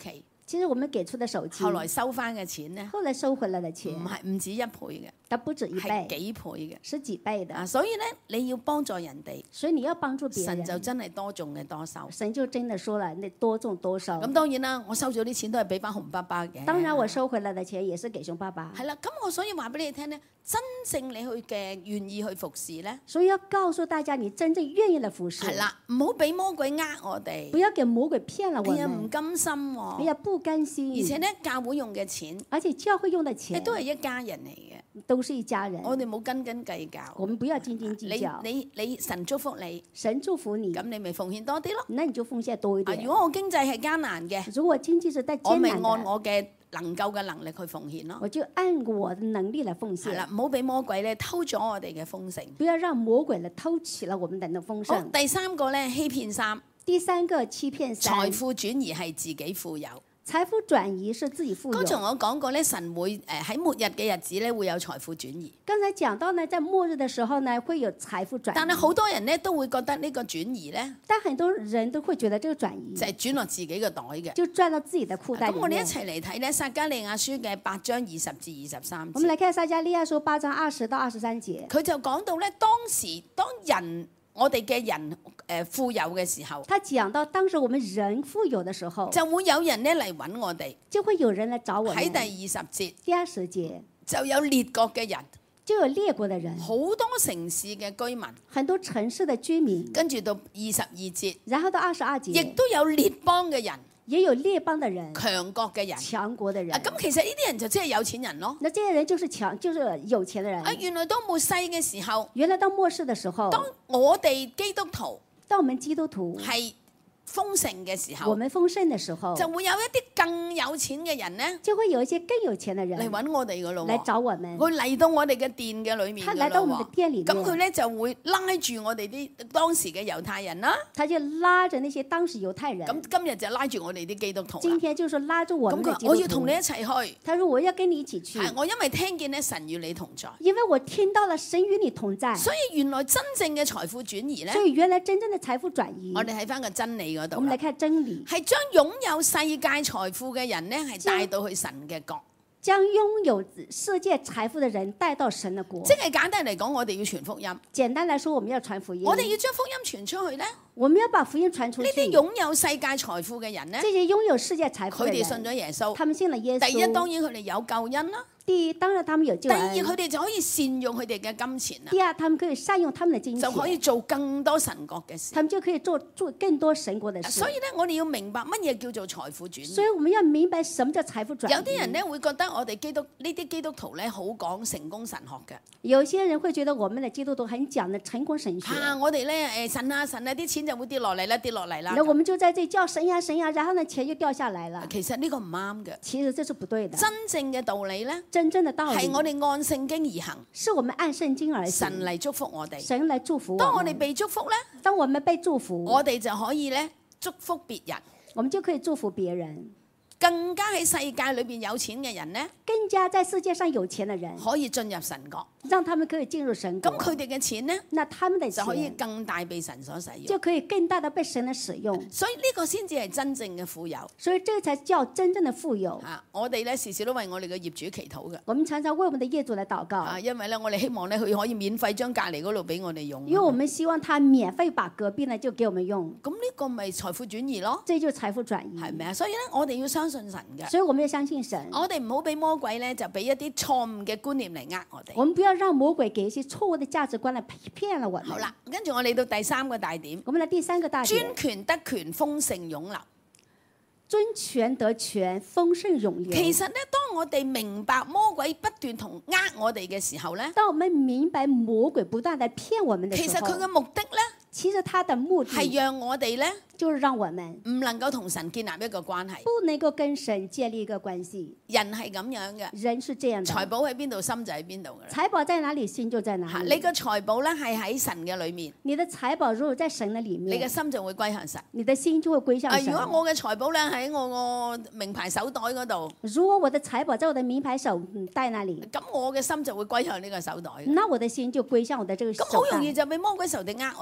其實我們給出的手機， 後來收翻嘅錢咧， 後來收回來的錢， 唔止1倍嘅， 但不止1 係倍， 幾倍嘅。 是幾倍的。 所以咧你要幫助人哋， 所以你要幫助別神就人， 真係多種嘅多收。 神就真的說了，你多種多收。 咁當然啦，我收咗啲錢都係俾翻紅爸爸嘅。 當然我收回來的錢也是給熊爸爸。 係啦，咁我所以話俾你聽咧，真正你去嘅願意去服侍咧， 所以要告訴大家，你真正願意來服侍。 係啦，唔好俾魔鬼呃我哋。 不要給魔鬼騙了我你又唔們。 甘心喎， 你也不甘心。 而且咧教會用嘅錢， 而且教會用的錢都係一家人嚟嘅， 都是一家人。 我哋冇斤斤計較。 我們不要斤斤計較。 你神祝福你， 神祝福你， 咁你咪奉獻多啲咯。 那你就奉獻多一點。 如果我經濟係艱難嘅， 如果經濟是在艱我咪難的， 按我嘅能夠嘅能力去奉獻咯。 我就按我的能力來奉獻。 係啦，唔好俾魔鬼咧偷咗我哋嘅豐盛。 不要讓魔鬼嚟偷取了我們的豐盛。 好，第3個咧欺騙3。 第3個欺騙3。 財富轉移係自己富有。 財富轉移是自己富有。 剛才我講過咧，神會喺末日嘅日子咧會有財富轉移。 剛才講到呢，在末日的時候呢，會有財富轉移。 但係好多人咧都會覺得呢個轉移咧， 但很多人都會覺得這個轉移就係轉落自己嘅袋嘅， 就轉到自己的褲袋裡面。 咁我哋一齊嚟睇咧撒迦利亞書嘅8章20至23節。 我們來看撒迦利亞書8章20到23節。 佢就講到咧，當我哋嘅人富有嘅時候， 他講到當時我們人富有的時候， 就會有人咧嚟揾我哋， 就會有人來找我們。 喺第20節， 第20節就有列國嘅人， 就有列國的人， 好多城市嘅居民， 很多城市的居民， 跟住到22節， 然後到22節， 亦都有列邦嘅人。 也有列邦的人， 強國嘅人， 強國的人。 咁其實呢啲人就即係有錢人咯。 那這些人就是就是有錢的人。 原來到末世嘅時候， 原來到末世的時候， 當我哋基督徒， 當我們基督徒係豐盛嘅時候， 我們豐盛的時候， 就會有一啲更有錢嘅人咧， 就會有一些更有錢的人嚟揾我哋噶咯， 嚟找我們， 佢嚟到我哋嘅殿嘅裏面， 他來到我們的殿裡面， 咁佢咧就會拉住我哋啲當時嘅猶太人啦， 他就拉着那些當時猶太人， 咁今日就拉住我哋啲基督徒， 今天就是拉住我們的基督徒， 我要同你一齊去， 他說我要跟你一起去， 我因為聽見咧神與你同在， 因為我聽到了神與你同在， 所以原來真正嘅財富轉移咧， 所以原來真正的財富轉移， 我哋睇翻個真理嗰度， 我們來看真理。 係將擁有世界財富嘅人呢，係帶到去神嘅國。 將擁有世界財富的人帶到神的國。 即係簡單嚟講，我哋要傳福音。 簡單來說，我們要傳福音。 我哋要將福音傳出去呢。 我們要把福音傳出去。 呢啲擁有世界財富嘅人呢， 這些擁有世界財富嘅人， 佢哋信咗耶穌。 他們信了耶穌。 第一，當然佢哋有救恩啦。 第一，當然他們有救恩。 第二，佢哋就可以善用佢哋嘅金錢啦。 第二，他們可以善用他們的金錢， 就可以做更多神國嘅事。 他們就可以做更多神國的事。 所以咧，我哋要明白乜嘢叫做財富轉移。 所以我們要明白什麼叫財富轉移。 有啲人咧會覺得我哋呢啲基督徒咧好講成功神學嘅。 有些人會覺得我們的基督徒很講的成功神學。 我哋咧神啊啲錢就會跌落嚟啦，跌落嚟啦。 那我們就在這叫神呀神呀，然後呢錢就掉下來了。 其實呢個唔啱嘅。 其實這是不對的。 真正嘅道理咧， 真正的道理係我哋按聖經而行， 是我們按聖經而行， 神嚟祝福我哋， 神嚟祝福我們。 當我哋被祝福咧， 當我們被祝福， 我哋就可以咧祝福別人， 我們就可以祝福別人。 更加喺世界裏邊有錢嘅人呢， 更加在世界上有錢嘅人可以進入神國， 讓他們可以進入神國。 咁佢哋嘅錢呢， 那他們的錢就可以更大被神所使用， 就可以更大的被神的使用。 所以呢個先至係真正嘅富有。 所以這才叫真正的富有。 我哋咧時時都為我哋嘅業主祈禱嘅。 我們常常為我們的業主來禱告。 因為咧我哋希望咧佢可以免費將隔離嗰度俾我哋用。 因為我們希望他免費把隔壁呢就給我們用。 咁呢個咪財富轉移咯？ 這就是財富轉移。 係咪啊？所以咧我哋要相信神嘅。 所以我們要相信神。 我哋唔好俾魔鬼咧就俾一啲錯誤嘅觀念嚟呃我哋。 我們不要讓魔鬼給一些錯誤的價值觀來騙了我們。 好啦，跟住我嚟到第3個大點。 我們來第3個大點。 專權得權，豐盛湧流。 尊權得權，豐盛湧流。 其實咧，當我哋明白魔鬼不斷同呃我哋嘅時候咧， 當我們明白魔鬼不斷地騙我們的時候， 其實佢嘅目的咧， 其實他的目的係讓我哋咧， 就是讓我們唔能夠同神建立一個關係， 不能夠跟神建立一個關係。 人係咁樣嘅， 人是這樣的。 財寶喺邊度，心就喺邊度嘅。 財寶在哪裡，心就在哪裡。 你個財寶咧係喺神嘅裏面， 你的財寶如果在神嘅裡面， 你嘅心就會歸向神， 你的心就會歸向神。 如果我嘅財寶咧喺我個名牌手袋嗰度， 如果我的財寶在我的名牌手袋那裡， 咁我嘅心就會歸向呢個手袋。 那我的心就歸向我的這個手袋。 咁好容易就俾魔鬼仇敵呃我哋㗎啦。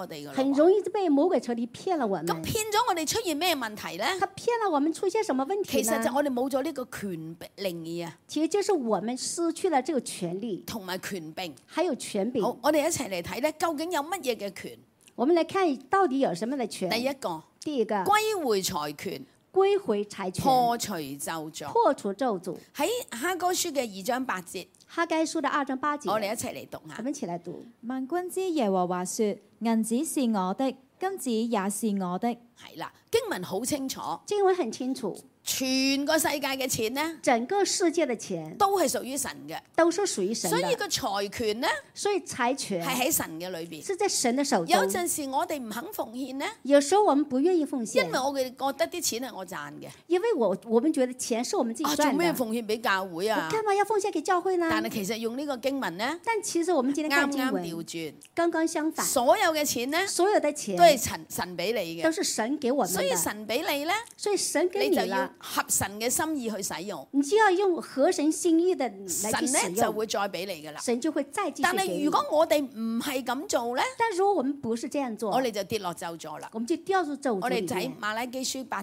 很容易就被魔鬼仇敵騙了我們。 咁騙咗我哋出現咩問題咧？ 他騙了我們出現什麼問題呢？ 其實就我哋冇咗呢個權力啊， 其實就是我們失去了這個權利， 同埋權柄。 還有權柄。 好，我哋一齊嚟睇咧，究竟有乜嘢嘅權？ 我們來看到底有什麼的權。 第一個， 第一個歸回財權， 歸回財權， 破除咒詛。 破除咒詛。 喺哈該書嘅2章8節， 哈該書的2章8節， 我哋一齊嚟讀下。 我們一起來讀。 萬軍之耶和華說：銀子是我的，金子也是我的。 係啦，經文好清楚， 經文很清楚， 全個世界嘅錢呢， 整個世界的錢都係屬於神嘅， 都是屬於神的。 所以個財權呢， 所以財權係喺神嘅裏邊。 是在神的手中。 有陣時我哋唔肯奉獻呢， 有時候我們不願意奉獻， 因為我哋覺得啲錢係我賺嘅。 因為我們覺得錢是我們自己賺的。 做咩奉獻俾教會啊？ 我幹嘛要奉獻給教會呢？ 但係其實用呢個經文呢， 但其實我們今天看經文啱啱調轉， 剛剛相反。 所有嘅錢呢， 所有的錢都係神俾你嘅， 都是神給我們的。 所以神俾你呢， 所以神給你就要你了， 合神嘅心意去使用， 你就要用合神心意的來去神使呢就用， 會再俾你噶啦。 神就會再繼續但給你。 係如果我哋唔係咁做呢， 但如果我們不是這樣做， 我哋就跌落咒詛啦。 我們就掉入咒詛裏我哋睇面。 馬拉基書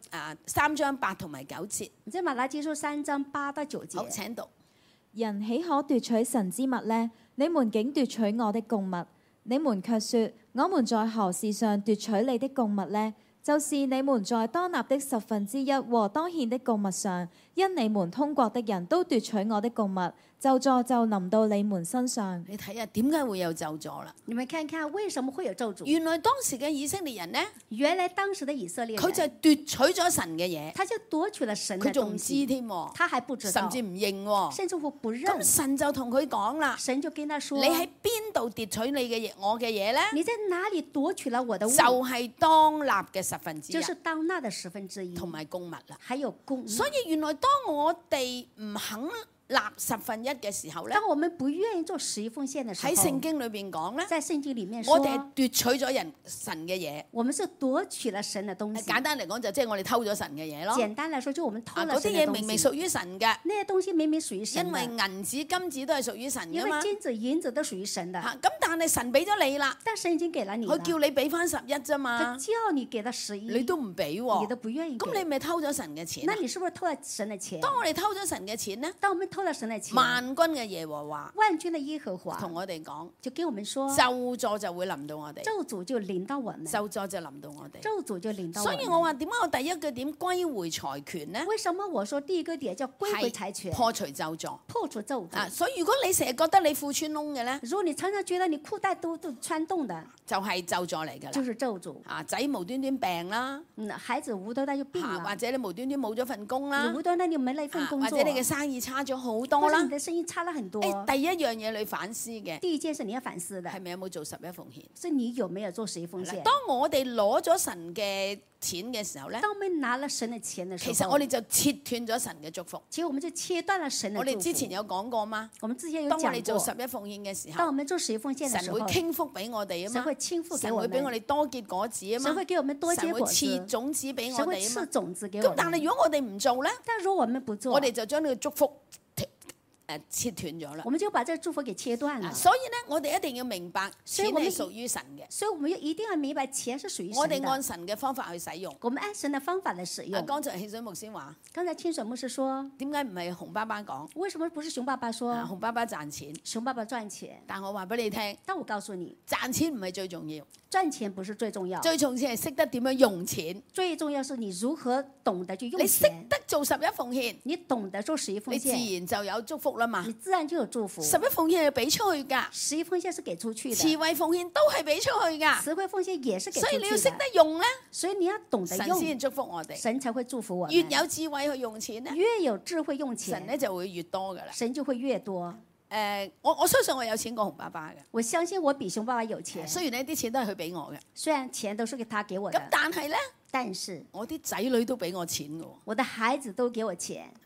3章8同埋9節， 你在馬拉基書3章8到9節。 好，請讀。 人豈可奪取神之物呢？你們竟奪取我的供物。你們卻說：我們在何事上奪取你的供物呢？就是你們在當納的1/10和當獻的供物上，因你們通國的人都奪取我的供物，咒詛就臨到你們身上。 你睇下點解會有咒詛啦？ 你們看看為什麼會有咒詛？ 原來當時嘅以色列人呢， 原來當時的以色列人， 佢就係奪取咗神嘅嘢， 他就奪取了神的佢仲唔知東西， 添喎， 他還不知道， 甚至唔認喎。 甚至乎不咁認。 神就同佢講啦： 神就跟他說： 你喺邊度奪取你嘅嘢，我嘅嘢呢？ 你在哪裡奪取了我的物？ 就係當納嘅1/10， 就是當納的1/10， 同埋供物啦。 還有供物。 所以原來當我哋唔肯納1/10嘅時候咧， 當我們不願意做11奉獻的時候， 喺聖經裏邊講咧， 在聖經裡面說， 我哋係奪取咗神嘅嘢。 我們是奪取了神的東西。 簡單嚟講就即係我哋偷咗神嘅嘢咯。 簡單來說，就我們偷了嗰啲神的東西。 嘢明明屬於神嘅， 那些東西明明屬於神的， 因為銀子金子都係屬於神因噶嘛為。金子銀子都屬於神的。 咁但係神俾咗你啦， 但神已經給了你了， 佢叫你俾翻11啫嘛他，叫你給他11， 你都唔俾你喎， 都不願意給。 咁你咪偷咗神嘅錢啊。 那你是不是偷了神的錢？ 當我哋偷咗神嘅錢呢， 當我們偷了神的錢， 萬軍嘅耶和華萬軍的耶和華同我哋講， 就跟我們說， 咒詛就會臨到我哋， 咒詛就臨到我們， 咒詛就臨到我哋。 咒詛就臨到我們。 所以我話點解我第一個點歸回財權呢？ 為什麼我說第一個點叫歸回財權， 破除咒詛破除咒詛？ 所以如果你成日覺得你褲穿窿嘅呢， 如果你常常覺得你褲帶都穿洞的， 就係咒詛嚟㗎啦。 就是咒詛。 仔無端端病啦， 孩子無端端就病了， 或者你無端端冇咗份工啦你，無端端你沒了一份工作， 或者你嘅生意差咗好多啦或者你。的生意差了很多。 第一樣嘢你反思嘅第一件事你要反思的係咪有冇做11奉獻？ 是你有沒有做11奉獻？ 當我哋攞咗神嘅錢嘅時候咧， 當我們拿了神的錢的時候， 其實我哋就切斷咗神嘅祝福。 其實我們就切斷了神的祝福。 我哋之前有講過嗎？ 我們之前有當我哋做講過， 11奉獻嘅時候， 當我們做11奉獻的神會時候， 傾福俾我哋啊嘛， 神會傾福給我神會俾我們， 哋多結果子啊嘛， 神會給我們多神會結果賜子， 種子俾我神會哋啊嘛賜。種子給咁我們。 但係如果我哋唔做咧， 但如果我們不做， 我哋就將呢個祝福切斷咗啦我。們就把這個祝福給切斷了。 所以咧，我哋一定要明白錢係屬於神嘅， 所以我們一定要明白錢是屬於我神的。 哋按神嘅方法去使用。 我們按神的方法來使用。 剛才汽水牧師話， 剛才清水牧師說， 點解唔係熊爸爸講？ 為什麼不是熊爸爸說？ 熊爸爸賺錢， 熊爸爸賺錢。 但我話俾你聽， 但我告訴你， 賺錢唔係最重要， 賺錢不是最重要， 最重要係識得點樣用錢。 最重要是你如何懂得去用你識錢。 得做11奉獻， 你懂得做11奉你自獻， 然就有祝福啦嘛你。自然就有祝福。 11奉獻係俾出去㗎， 11奉獻是給出去的， 慈惠奉獻都係俾出去㗎， 慈惠奉獻也是給出去的。 所以你要識得用咧， 所以你要懂得用， 神先祝福我哋。 神才會祝福我們。 越有智慧去用錢咧， 越有智慧用神錢， 咧就會越多㗎啦。 神就會越多。 我相信我有錢過熊爸爸嘅， 我相信我比熊爸爸有錢， 雖然呢啲錢都係佢俾我嘅， 雖然錢都是他給我咁的， 但係咧， 但是我啲仔女都俾我錢嘅喎。 我的孩子都給我錢。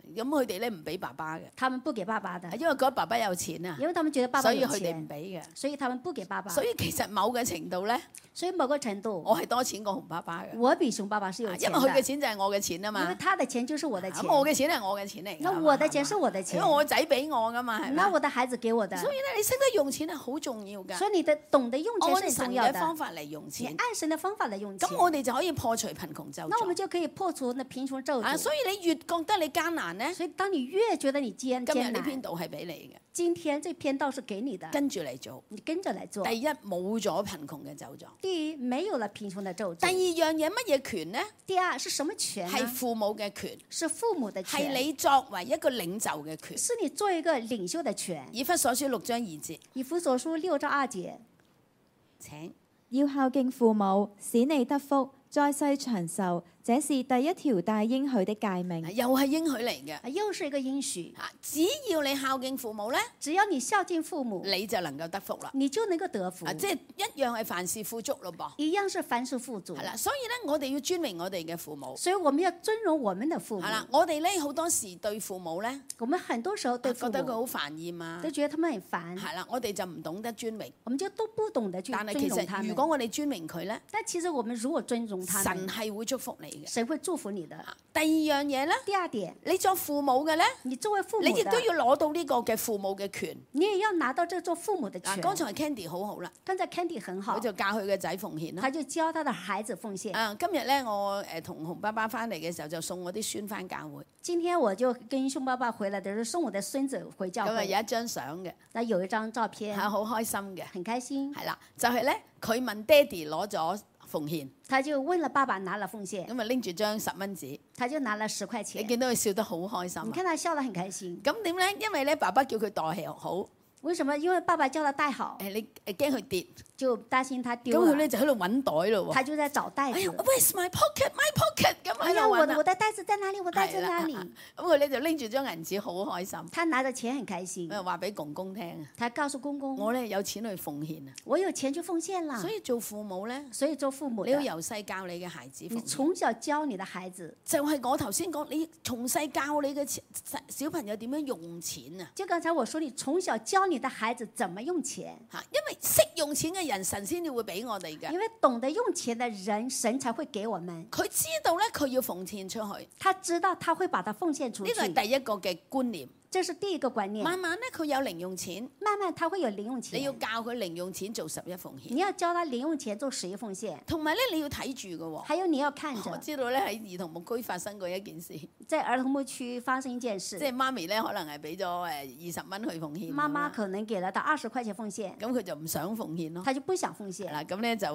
咁佢哋咧唔俾爸爸嘅， 他們不給爸爸的， 因為覺得爸爸有錢啊， 因為他們覺得爸爸有所以佢哋唔錢， 俾嘅。 所以他們不給爸爸。 所以其實某個程度咧， 所以某個程度， 我係多錢過熊爸爸嘅， 我比熊爸爸是有因錢的， 為佢嘅錢就係我嘅錢啊因為嘛。 他的錢就是我的錢， 咁我嘅錢係我嘅錢嚟㗎， 那我的錢是我的錢因為，我仔俾我㗎嘛，係咪？ 那我的孩子給我的， 所以咧，你識得用錢係好重要㗎， 所以你的懂得用錢是按神很重要的， 嘅方法嚟用你錢， 按神的方法來用錢咁，我哋就可以破除貧窮咒詛。 那我們就可以破除那貧窮咒啊， 詛。 所以你越覺得你艱難咧， 所以當你越覺得你艱今日呢篇難， 道係俾你嘅， 今天這篇道是給你的， 跟住嚟做。 你跟着來做。 第一，冇咗貧窮嘅咒詛。 第一，沒有了貧窮的咒第二詛。 樣嘢乜嘢權呢？ 第二是什麼權呢？ 係父母嘅權， 是父母的權， 係你作為一個領袖嘅權。 是你做一個領袖的權。 以弗所書6章2節， 以弗所書6章2節， 請要孝敬父母，使你得福，在世長壽。這是第一條帶應許的誡命。 又係應許嚟嘅。 又是一個應許。 啊，只要你孝敬父母咧， 只要你孝敬父母， 你就能夠得福啦。 你就能夠得福。 啊，即係一樣係凡事富足咯噃。 一樣是凡事富足。 係啦，所以咧，我哋要尊榮我哋嘅父母。 所以我們要尊榮我們的父母。 係啦，我哋咧好多時對父母咧， 我們很多時候對父母覺得佢好煩厭啊都。覺得他們很煩， 係啦，我哋就唔懂得尊榮。 我們就都不懂得去但係其實尊榮他們。 如果我哋尊榮佢咧， 但其實我們如果尊重他們， 神係會祝福你嘅。 神會祝福你的。 第二樣嘢咧， 第二點， 你作父母嘅咧， 你作為父母的， 你亦都要攞到呢個嘅父母嘅權。 你也要拿到這做父母的嗱， 權。 剛才 Candy 好好啦， 剛才 Candy 很好佢，就教佢嘅仔奉獻啦。 他就教他的孩子奉獻。 啊，今日咧我同熊爸爸翻嚟嘅時候，就送我啲孫翻教會。 今天我就跟熊爸爸回來的時候，送我的孫子回教會。 咁啊有一張相嘅， 那有一張照片， 係好開心嘅。 很開心。 係啦，就係咧佢問爹哋攞咗奉獻， 他就問了爸爸拿了奉獻， 咁啊拎住張10蚊紙， 他就拿了10塊你錢。 見到佢笑得好開心啊。 你看他笑得很開心。 咁點咧？因為咧爸爸叫佢袋鞋好， 為什麼？因為爸爸叫他帶好， 你驚佢跌， 就擔心他咁丟了， 佢咧就喺度揾袋咯喎。 他就在找袋哎呀子。 ，Where's my pocket? My pocket 咁哎呀， 喺度揾啊我的袋子在哪裡？我袋子在哪裡？ 咁佢咧就拎住張銀紙好開心， 他拿着錢很開心咁，啊話俾公公聽啊， 他告訴公公， 我咧有錢去奉獻啊。 我有錢去奉獻啦。 所以做父母咧， 所以做父母的， 你要由細教你嘅孩子奉獻。 你從小教你的孩子， 就係我頭先講，你從細教你嘅小朋友點樣用錢啊？ 就剛才我說，你從小教你的孩子怎麼用錢， 嚇，因為識用錢嘅人，神先至會俾我哋嘅。 因為懂得用錢的人，神才會給我們。 佢知道咧，佢要奉獻出去， 他知道他會把它奉獻出呢個去， 係第一個嘅觀念。 這是第一個觀念。 慢慢咧，佢有零用錢， 慢慢他會有零用錢， 你要教佢零用錢做11奉獻， 你要教他零用錢做11奉獻， 同埋咧你要睇住嘅喎。 還有你要看我着， 知道咧喺兒童牧區發生過一件事， 在兒童牧區發生一件事， 即係媽咪咧可能係俾咗20蚊去奉獻， 媽媽可能給了他20塊錢奉獻， 咁佢就唔想奉獻咯。 他就不想奉獻。 嗱，咁咧就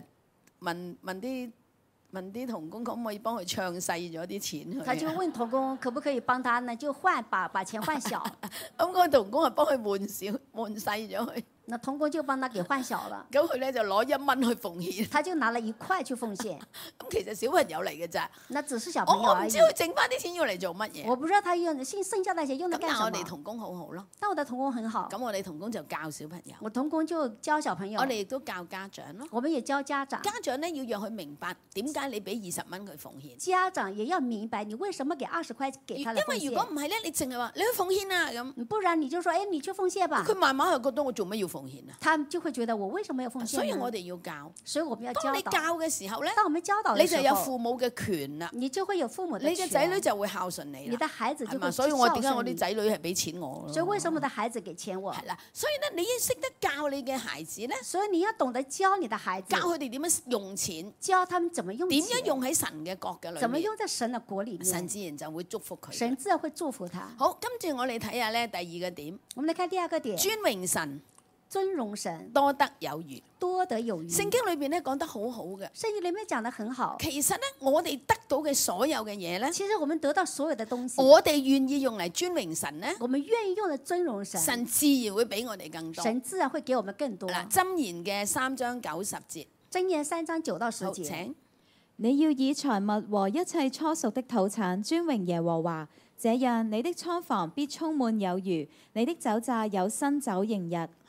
問啲童工可唔可以幫佢唱細咗啲錢去？ 他就問童工可不可以幫他呢？就把錢換小， 咁個童工係幫佢換細咗佢， 那童工就幫他給換小了， 咁佢咧就攞1蚊去奉獻。 他就拿了1塊去奉獻。 咁其實小朋友嚟嘅咋， 那只是小朋友我唔而已。 知佢剩翻啲錢要嚟做乜嘢。 我不知道他用剩下那些用咁但係來幹什麼。 我哋童工好好咯， 但我的童工很好， 咁我哋童工就教小朋友， 我童工就教小朋友， 我哋亦都教家長咯。 我們也教家長。 家長咧要讓佢明白點解你俾20蚊佢奉獻。 家長也要明白你為什麼給20塊給他的奉因為如果獻， 唔係咧，你淨係話你去奉獻啊咁， 不然你就說，哎，你去奉獻吧。 佢慢慢係覺得我做乜要奉獻啊？ 他們就會覺得我為什麼要奉獻呢？ 所以我哋要教。 所以我們要教導。 當你教嘅時候咧， 當我們教導的時候， 你就有父母嘅權啦， 你就會有父母的你權。 嘅仔女就會孝順你啦， 你的孩子就會係嘛？所以我點解孝順你我啲仔女係俾錢我咯？ 所以為什麼我的孩子給錢我？ 係啦，所以咧你要識得教你嘅孩子咧， 所以你要懂得教你的孩子， 教佢哋點樣用錢， 教他們怎麼用錢， 點樣用喺神嘅國嘅裏面， 怎麼用在神的國裡面， 神自然就會祝福佢。 神自然會祝福他。 好，跟住我哋睇下咧第二個點， 我們來看第二個點， 尊榮神， 尊榮神， 多得有餘。 多得有餘。 聖經裏邊咧講得好好嘅， 聖經裡面講得很好。 其實咧我哋得到嘅所有嘅嘢咧， 其實我們得到所有的東西， 我哋願意用嚟尊榮神咧， 我們願意用來尊榮神， 神自然會俾我哋更多。 神自然會給我們更多。 嗱，箴言嘅3章90節， 箴言3章9到10 好， 節。 請。 你要以財物和一切初熟的土產尊榮耶和華，這樣你的倉房必充滿有餘，你的酒榨有新酒盈溢。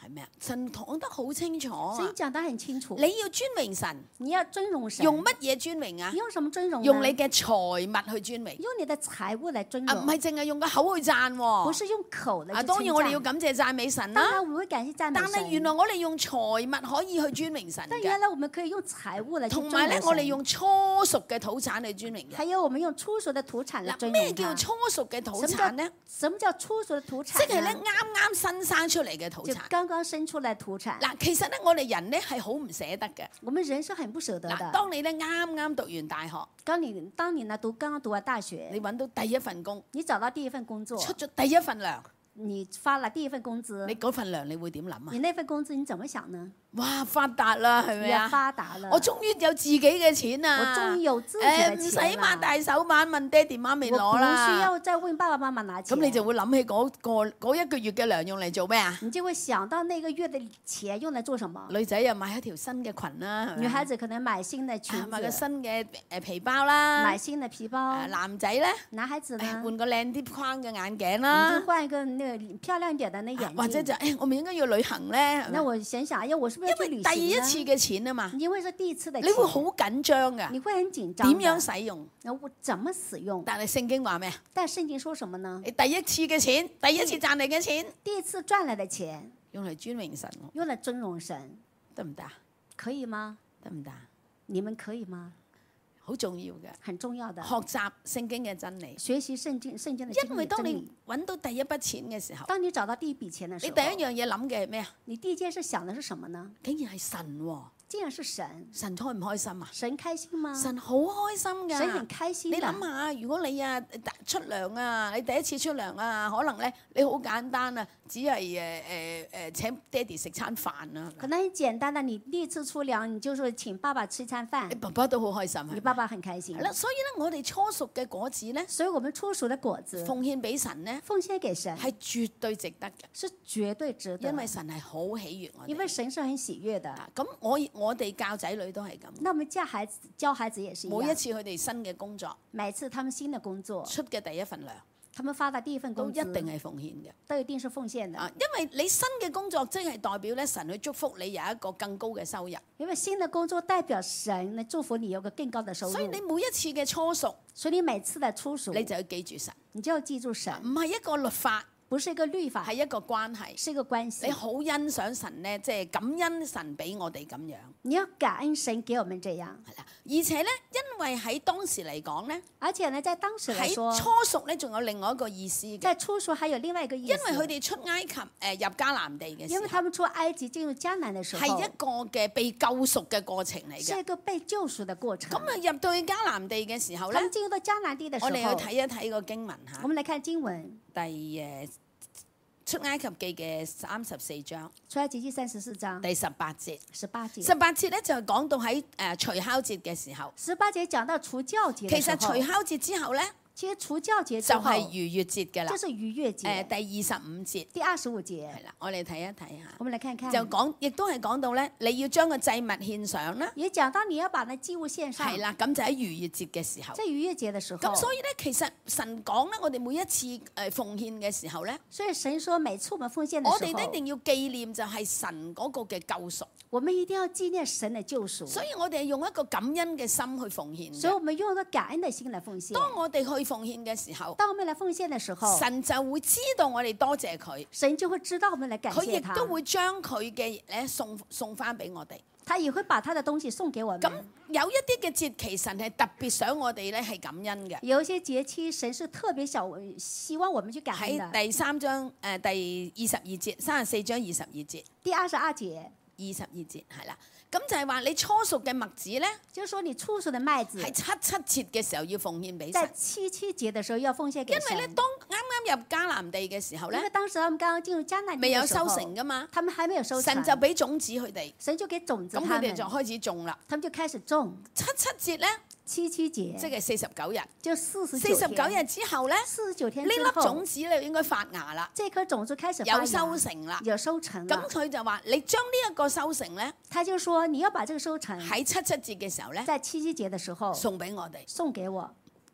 係咪啊？神講得好清楚啊！ 神講得很清楚， 你要尊榮神， 你要尊榮神， 用乜嘢尊榮啊你？用什麼尊榮呢？ 用你嘅財物去尊榮， 用你的財物來尊啊， 榮， 唔係淨係用個口去讚喎。 不是用口來啊， 去當然我哋要稱讚。 感謝讚美神啦。 當然我們會感謝讚美但神。 係原來我哋用財物可以去尊榮神但嘅， 原來我們可以用財物來去尊榮同埋咧，我哋神。 用初熟嘅土產去尊榮嘅。 還有我們用初熟的土產來嗱， 尊榮它。 咩叫初熟嘅土產呢？ 什麼叫初熟的土產呢？ 即係咧啱新生出嚟嘅土就產。 剛剛生出來的土產。 嗱，其實咧我哋人咧係好唔捨得嘅。 我們人是很不捨得嗱， 的。 當你咧啱讀完大學， 當你呢剛剛讀完大學， 你揾到第一份工， 你找到第一份工作， 出咗第一份糧， 你發了第一份工資， 你嗰份糧你會點諗啊你？那份工資你怎麼想呢？ 哇，發達啦，係咪你要啊？ 發達了， 我終於有自己嘅錢我啊！ 終於有自己的唔使錢啦擘大手板問爹哋媽咪我不需攞啦。 要再問爸爸媽媽拿錢。 咁你就會諗起嗰一個月嘅糧用嚟做咩啊？ 你就會想到那個月的錢用來做什麼？ 女仔又買一條新嘅裙啦，係咪女孩子可能買新的裙啊買個子， 新嘅皮包啦。 買新的皮包。 男仔咧， 男孩子呢？ 換個靚啲框嘅眼鏡你啦就，換一個那個漂亮一點的那眼鏡。 或者就我咪應該要旅行咧？係咪那我想想，哎呀，我是不是因為要去旅行呢？ 第一次嘅錢啊嘛， 因為是第一次的錢， 你會好緊張噶， 你會很緊張的。 點樣使用？ 那我怎麼使用？ 但係聖經話咩啊？ 但聖經說什麼呢？ 你第一次嘅錢，第一次賺嚟嘅錢， 第一次賺來的錢用嚟尊榮神喎， 用來尊榮神， 得唔得啊？ 可以嗎？ 得唔得啊？ 你們可以嗎？ 好重要嘅， 很重要的， 學習聖經嘅真理。 學習聖經的真因為當你真理。 揾到第一筆錢嘅時候， 當你找到第一筆錢的時候， 你第一樣嘢諗嘅係咩啊？ 你第一件事想的是什麼呢？ 竟然係神喎！ 竟然是神， 神開唔開心啊？ 神開心嗎？ 神好開心㗎。 神很開心的。 你諗下，如果你出糧啊，你第一次出糧啊，可能咧你好簡單啊，只係請爹哋食餐飯啊。 可能很簡單的，你第一次出糧，你就是請爸爸吃一餐飯你，爸爸都好開心。 你爸爸很開心係。啦，所以咧，我哋初熟嘅果子咧， 所以我們初熟的果子奉獻俾神咧， 奉獻給神， 係絕對值得嘅， 是絕對值得， 因為神係好喜悅我哋。 因為神是很喜悅的。 咁我哋教仔女都係咁， 那我們教孩子也是一樣。 每一次佢哋新嘅工作每次他們新的工作， 出嘅第一份糧， 他們發的第一份都工資一定係奉獻嘅。 都一定是奉獻的。 啊，因為你新嘅工作即係代表咧神去祝福你有一個更高嘅收入， 因為新的工作代表神來祝福你有個更高的收入。 所以你每一次嘅初熟， 所以你每次的初熟， 你就要記住神， 你就要記住神， 唔係一個律法， 不是一個律法， 係一個關係。 是一個關你係。 好欣賞神咧，即係感恩神俾我哋咁樣， 你要感恩神給我們這樣， 係啦。而且咧，因為喺當時嚟講咧， 而且呢，在當時來喺說， 初熟咧仲有另外一個意思嘅， 在初熟還有另外一個意思， 因為佢哋出埃及入迦南地嘅時候， 因為他們出埃及進入迦南的時候， 係一個嘅被救贖嘅過程嚟嘅。 是一個被救贖的過程。 咁啊入到去迦南地嘅時候咧他們，進入到迦南地的時候， 我哋去睇一睇個經文嚇我。們來看經文， 出埃及記嘅34章出埃及記34章第18節。 18節。 18節咧就係講到喺除酵節嘅時候， 18節講到除酵節其的時候， 實除酵節之後咧其實除酵節就之後係逾越節嘅啦就。是逾越節， 第25節第25節係。啦，我哋睇一睇下， 我們來看看， 就講亦都係講到咧，你要將個祭物獻上啦， 也講到你要把那祭物獻上， 係啦，咁就喺逾越節嘅時候。 在逾越節的時候。 咁所以咧，其實神講咧，我哋每一次奉獻嘅時候咧， 所以神說每次我們奉獻的我時候， 哋一定要紀念就係神嗰個嘅救贖， 我們一定要紀念神的救贖。 所以我哋係用一個感恩嘅心去奉獻嘅。 所以我們用一個感恩的心來奉獻。 當我哋去奉獻嘅時候， 當我們來奉獻的時候， 神就會知道我哋多謝佢， 神就會知道我們來感佢亦謝他， 都會將佢嘅咧送翻俾我哋。 他也會把他的東西送給我咁們。 有一啲嘅節期，神係特別想我哋咧係感恩嘅。 有一些節期，神是特別希望我們去感恩喺的。 第3章第22節，34章22節， 第22節， 22節係啦。咁就係話你初熟嘅麥子咧， 就是說你初熟的麥子喺七節嘅時候要奉獻俾在神， 七節的時候要奉獻給因為咧神。 當啱啱入迦南地嘅時候咧因為，當時他們剛剛進入迦南地未有的時候收成噶嘛， 他們還沒有收成， 神就俾種子佢哋， 神就給種子咁他們， 佢哋就開始種啦。 他們就開始種。 七節咧， 七節即係49日。 就49 49日之後咧， 49天呢粒之後， 種子咧應該發芽啦， 這顆種子開始發芽有收成啦。 有收成咁了。 佢就話：你將呢一個收成咧， 他就說你要把這個收成喺七節嘅時候咧， 在七節的時候送俾我哋。 送給我。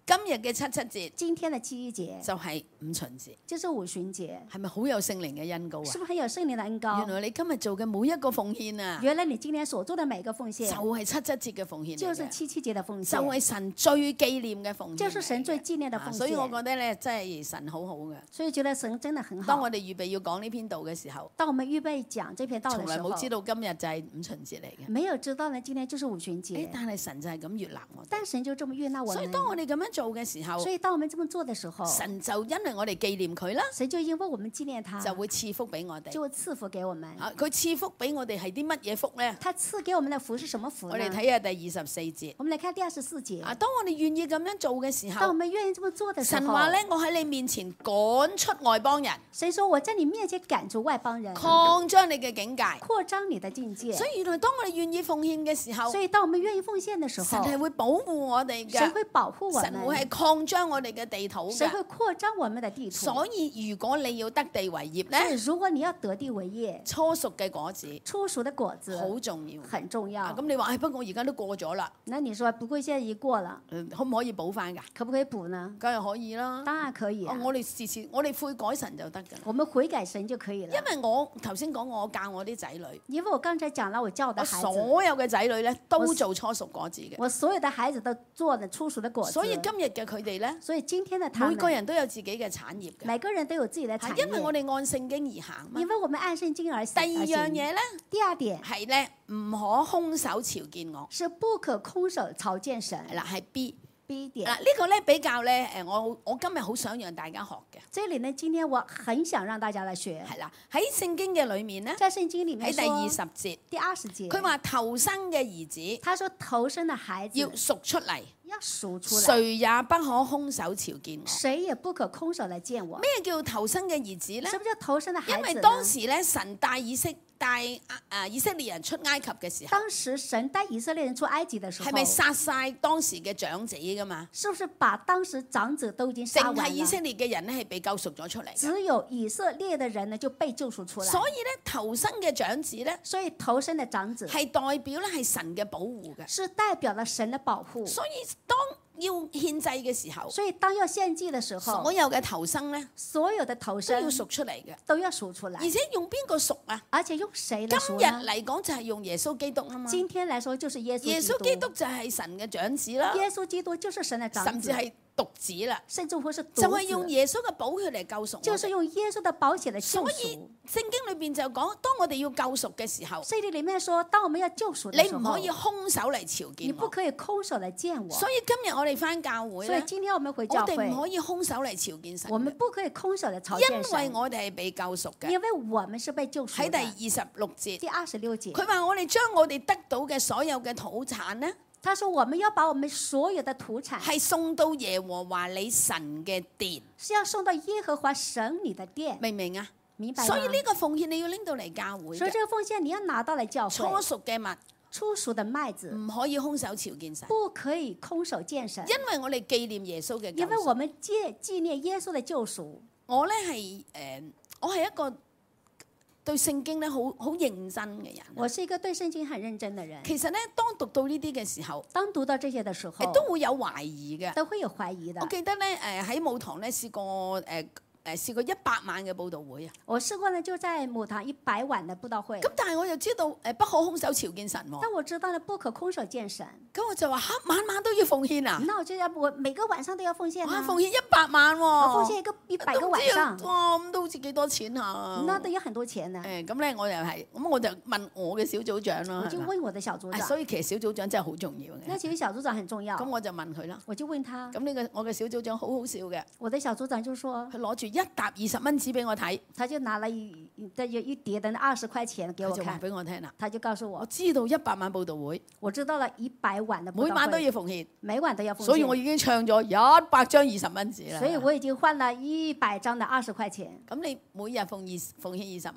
今日嘅七節今天的七一節就係五旬節， 就是五旬節， 係咪好有聖靈嘅恩膏啊是？不是很有聖靈的恩膏原？來你今日做嘅每一個奉獻啊， 原來你今天所做的每個奉就獻， 係七節嘅奉獻嚟嘅， 就是七節的奉就獻， 係神最紀念嘅奉獻嚟嘅， 就是神最紀念的奉獻。 所以我覺得咧，真係神好好嘅。 所以覺得神真的很好當我。哋預備要講呢篇道嘅時候， 當我們預備講這篇道從來的時候， 冇知道今日就係五旬節嚟嘅。 沒有知道呢，今天就是五旬節。 但係神就係咁悅納我哋。 但神就這麼悅納我所以們。 當我哋咁樣做嘅時候， 所以當我們這麼做的時候， 神就因為我哋紀念佢啦， 神就因為我們紀念他， 就會賜福俾我哋。 就會賜福給我們。 啊，佢賜福俾我哋係啲乜嘢福咧？ 他賜給我們的福是什麼福呢？ 我哋睇下第24節。 我們來看第24節。 啊，當我哋願意咁樣做嘅時當我候， 們願意這麼做的時候， 神話咧，我喺你面前趕出外邦人， 神說我在你面前趕出外邦人， 擴張你嘅境界。 擴張你的境界。 所以原來當我哋願意奉獻嘅時候， 所以當我們願意奉獻的時候， 神係會保護我哋嘅， 神會保護我神會係們， 擴張我哋嘅地土神會嘅。 擴張我們的地土。 所以如果你要得地為業所以咧， 如果你要得地為業， 初熟嘅果子初熟的果子好重要。 很重要。 啊，咁你話，不過我而家都過咗啦， 那你說不過現在已過了， 可唔可以補翻㗎？ 可不可以補呢？ 梗係可以啦。 當然可以啊， 我哋時時我哋悔改神就得㗎啦。 我們悔改神就可以了。 因為我頭先講我教我啲仔女， 因為我剛才講了，我教我的我孩子， 所有嘅仔女咧都做初熟果子嘅， 我所有的孩子都做了初熟的果子。 所以今日嘅佢哋咧， 所以今天的他們每個人都有自己嘅產業嘅， 每個人都有自己的產業， 係因為我哋按聖經而行嘛。 因為我們按聖經而行。 第二樣嘢咧， 第二點係咧唔可空手朝見我， 是不可空手朝見神。 係啦，係 B。 B 點嗱呢個咧比較咧我今日好想讓大家學嘅， 這裡呢，今天我很想讓大家來學。 係啦，喺聖經嘅裏面咧， 在聖經裡面喺第說 20節， 第20節， 佢話頭生嘅兒子他說頭生的孩子要贖出嚟， 要贖出來， 誰也不可空手朝見我。 誰也不可空手來見我。 咩叫頭生嘅兒子咧？ 什麼叫頭生的孩子呢？ 因為當時咧，神帶以色列人出埃及嘅時候， 當時神帶以色列人出埃及的時候， 係咪殺晒當時嘅長子噶嘛？ 是不是把當時長子都已經殺淨係完了？ 以色列嘅人咧係被救贖咗出嚟嘅。 只有以色列的人呢就被救贖出來。 所以咧，頭生嘅長子咧所以頭生的長子係代表咧係神嘅保護嘅。 是代表了神的保護。 所以當要獻祭嘅時候， 所以當要獻祭的時候， 所有嘅頭生咧所有的頭都生要贖出嚟嘅。 都要贖出來， 而且用邊個贖啊？ 而且用誰今日來贖呢？ 嚟講就係用耶穌基督啊嘛。 今天來說就是耶穌耶穌基督就係神嘅長子啦， 耶穌基督就是神的長子， 甚至係獨子啦， 甚至乎是就係獨子， 用耶穌嘅寶血嚟救贖我哋。 就是用耶穌的寶血來救所以贖。 聖經裏邊就講，當我哋要救贖嘅時候， 聖經裡面說，當我們要救贖的時候， 你唔可以空手嚟朝你見我。 不可以空手來見我。 所以今日我哋翻教會所以咧， 今天我們回我教會， 哋唔可以空手嚟朝見神嘅， 我們不可以空手來朝見因為神， 我哋係被救贖嘅。 因為我們是被救贖喺的。 第26節， 第26節， 佢話我哋將我哋得到嘅所有嘅土產咧， 他說我們要把我們所有的土產係送到耶和華你神嘅殿， 是要送到耶和華神你的殿， 明唔明啊？ 明白嗎？ 所以呢個奉獻你要拎到嚟教會嘅， 所以這個奉獻你要拿到來教初會， 熟嘅物初熟的麥子唔可以空手朝見神， 不可以空手見神， 因為我哋紀念耶穌嘅救贖。 因為我們紀念耶穌的救贖。 我咧係我係一個對聖經咧好認真嘅人。 我是一個對聖經很認真的人。 其實咧，當讀到呢啲嘅時候， 當讀到這些的時候， 都會有懷疑嘅。 都會有懷疑的我。記得咧喺母堂咧試過試過100萬嘅佈道會啊。 我試過呢，就在母堂100晚的佈道會。 咁但係我又知道不可空手朝見神喎。 但我知道呢，不可空手見神。 咁我就話晚晚都要奉獻啊！ 那我就要我每個晚上都要奉獻啊！ 奉獻100萬喎！ 我奉獻100個晚上。 哇！咁都好似幾多錢啊？ 那都要很多錢呢。 咁咧我又係，咁我就問我嘅小組長啦。 我就問我的小組長。 所以其實小組長真係好重要嘅。 那其實小組長很重要。 咁我就問佢啦。 我就問他。 咁呢個我嘅小組長好好笑嘅。 我的小組長就說： 佢攞住一沓20蚊紙俾我睇。 他就拿了一疊的20塊錢給我看。 佢就話俾我聽啦。 他就告訴我： 我知道100萬佈道會， 我知道了100晚的佈道會， 每晚都要奉獻， 每晚都要奉獻。 所以我已經唱咗100張20蚊紙啦。 所以我已經換了100張的20塊錢。 咁你每日奉獻20蚊。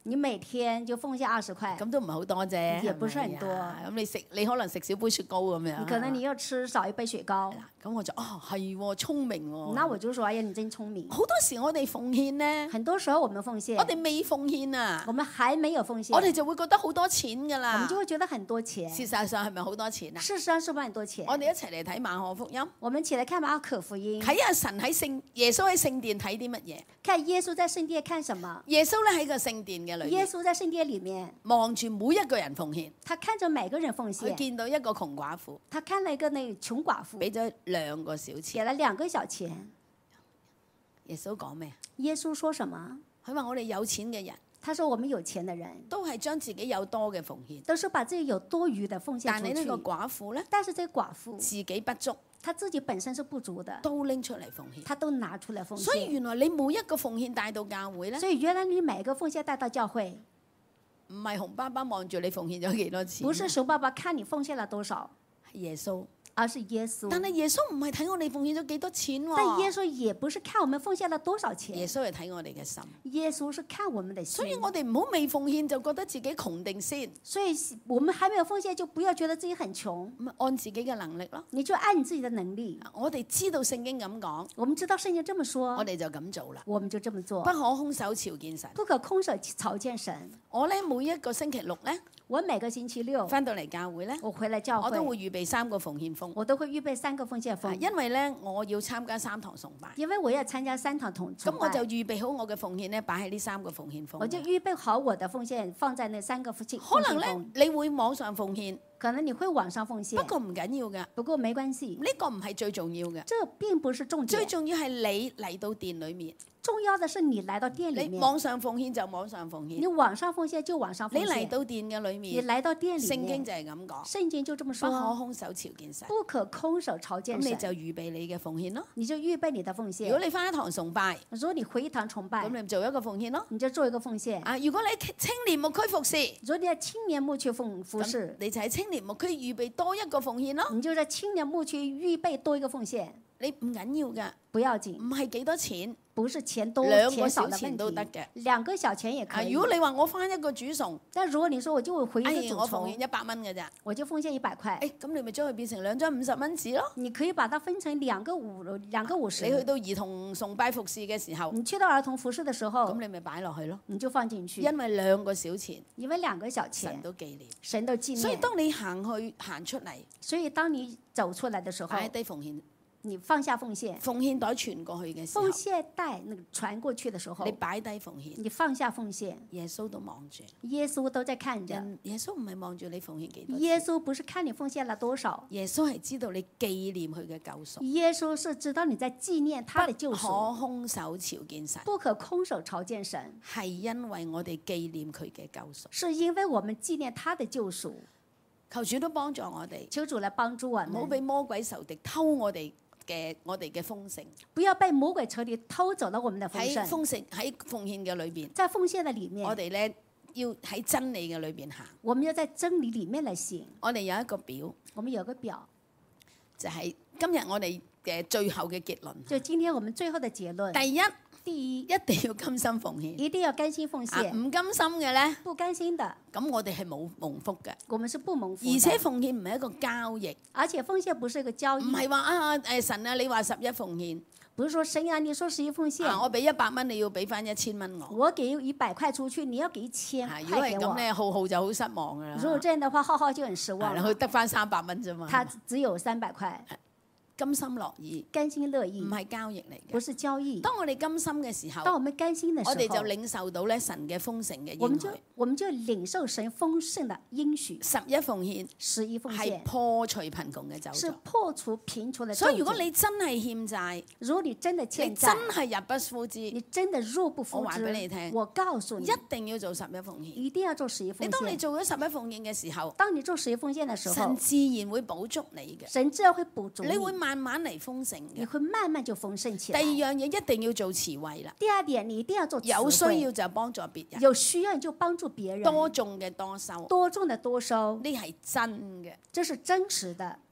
你每天就奉獻20塊， 咁都唔係好多啫， 也不是很多係咪啊咁你可能食少杯雪糕咁樣， 可能你要吃少一杯雪糕。 咁我就係喎，聰明喎。 那我就說，哎呀，你真聰明。 好多時我哋奉獻咧， 很多時候我們奉獻， 我哋未奉獻啊， 我們還沒有奉獻， 我哋就會覺得好多錢㗎我啦們就。會覺得很多錢。 事實上係咪好多錢啊？ 事實上是不是很多錢？ 我哋一齊嚟睇馬可福音， 我們一起來看馬可福音， 睇下神喺耶穌喺聖殿睇啲乜嘢。 看耶穌在聖殿看什麼。 耶穌咧喺個聖殿嘅裏面， 耶穌在聖殿裡面， 望住每一個人奉獻。 他看着每個人奉佢獻， 見到一個窮寡婦， 他看了一個那窮寡婦， 俾咗2個小給錢。 了2個小錢。 耶穌講咩啊？ 耶穌說什麼？ 佢話我哋有錢嘅人他說我們有錢的人都係將自己有多嘅奉獻， 都是把自己有多餘的奉獻出但係呢個去， 寡婦咧但是這個寡婦自己不足， 她自己本身是不足的， 都拎出嚟奉獻。 她都拿出來奉所以獻。 原來你每一個奉獻帶到教會咧， 所以原來你每個奉獻帶到教會， 唔係紅爸爸望住你奉獻咗幾多錢， 不是熊爸爸看你奉獻了多少， 係耶穌。 而是耶穌。 但係耶穌唔係睇我哋奉獻咗幾多錢喎， 但耶穌也不是看我們奉獻了多少錢， 耶穌係睇我哋嘅心。 耶穌是看我們的心。 所以我哋唔好未奉獻就覺得自己窮定先， 所以我們還沒有奉獻，就不要覺得自己很窮， 咁按自己嘅能力咯。 你就按你自己的能力。 我哋知道聖經咁講， 我們知道聖經這麼說， 我哋就咁做啦。 我們就這麼做不，可空手朝見神。 不可空手朝見神。 我咧每一個星期六咧， 我每個星期六翻到嚟教會咧， 我回來教我都會會， 預備3個奉獻封， 我都會預備3個奉獻封， 因為咧我要參加3堂崇拜， 因為我要參加3堂崇咁我就拜， 預備好我嘅奉獻咧，擺喺呢3個奉獻封。 我就預備好我的奉獻放在那3個奉獻可能咧奉獻封。 你會網上奉獻， 可能你會網上奉獻， 不過唔緊要㗎， 不過沒關係， 呢個唔係最重要嘅， 這並不是重點， 最重要係你嚟到店裏面， 重要的是你來到店裡你面， 網上奉獻就網上奉獻， 你網上奉獻就網上奉你嚟獻， 到店嘅裏你面， 來到店裡聖經面， 就係咁講， 聖經就這麼不可說， 空手朝見神。 不可空手朝咁你見神， 就預備你嘅奉獻咯。 你就預備你的奉獻。 如果你翻一堂崇拜， 如果你回一堂崇拜咁，你做一個奉獻咯。 你就做一個奉獻。 啊，如果你喺青年牧區服侍， 如果你在青年牧區服咁侍， 你就喺青年牧區預備多一個奉獻咯。 你就在青年牧區預備多一個奉獻， 你唔緊要㗎， 不要緊， 唔係幾多錢， 不是錢多 2個錢少的小錢都得問題嘅。 ，2個小錢也可啊， 以。 如果你話我翻一個主崇， 但如果你說我就會回一哎， 個主崇我奉獻，100蚊㗎咋？ 我就奉獻100塊， 誒，咁你咪將佢變成2張50蚊紙咯。 你可以把它分成兩個你去 50。 到兒童崇拜服侍嘅時候， 你去到兒童服侍的時候咁，你咪擺落去咯。 你就放進去， 因為2個小錢， 因為2個小神錢， 都紀念。 神都紀念。 所以當你行出嚟， 所以當你走出來的時候， 擺低奉獻， 你放下奉獻， 奉獻袋傳過去嘅時候奉，獻帶那個傳過去的時候你，擺低奉獻， 你放下奉獻， 耶穌都望住。 耶穌都在看着。 耶穌唔係望住你奉獻幾多耶錢， 穌不是看你奉獻了多少， 耶穌係知道你紀念佢嘅救贖， 耶穌是知道你在紀念他的救不可贖， 空手朝見神， 不可空手朝見神， 係因為我哋紀念佢嘅救贖。 是因為我們紀念他的救贖。 求主都幫助我哋， 求主來幫助我唔好們， 俾魔鬼仇敵偷我哋嘅豐盛。 不要被魔鬼仇敵偷走了我們的豐喺盛。 豐盛喺奉獻嘅裏邊， 在奉獻的裡面， 我哋咧要喺真理嘅裏邊行。 我們要在真理裡面來行。 我哋有一個表， 我們有個表， 就係今日我哋嘅最後嘅結論。 就今天我們最後的結論。 第一， 第一， 一定要甘心奉獻。 一定要甘心奉啊， 獻， 唔甘心嘅咧， 不甘心的， 咁我哋係冇蒙福嘅。 我們是不蒙福而且的。 奉獻唔係一個交易， 而且奉獻不是一個交易唔，係話啊神啊，你話11奉獻， 不是說神啊，你說11奉獻， 啊我俾100蚊，你要俾翻1000蚊我。 我給100塊出去，你要給1000 啊如果塊給我。 係咁咧，浩浩就好失望噶啦。 如果這樣的話，浩浩就很失係望了。 啦佢得翻300蚊啫嘛。 他只有300塊， 甘心樂意， 甘心樂意唔，係交易嚟不嘅。 是交易。 當我哋甘心嘅時候， 當我們甘心的時候， 我哋就領受到咧神嘅豐盛嘅我們就應許。 我們就領受神豐盛的應許。 11奉獻 11奉係獻破除貧窮嘅咒是詛。 破除貧窮的咒詛。 所以如果你真係欠債， 如果你真的你欠真債， 係入不敷支， 你真的入不我敷話俾你聽支，我告訴你一，定要做11奉獻。 一定要做11奉你當你獻。 做咗11奉獻嘅時候， 當你做11奉獻的時候神，自然會補足你嘅， 神自然會補足你會你， 慢慢嚟豐盛嘅。 你會慢慢就豐盛起第來。 二樣嘢一定要做慈惠啦， 第二點，你一定要做有慈惠需要就幫助別人， 有需要你就幫助別人， 多種嘅多收， 多種的多收， 呢係真嘅。 這是真實的。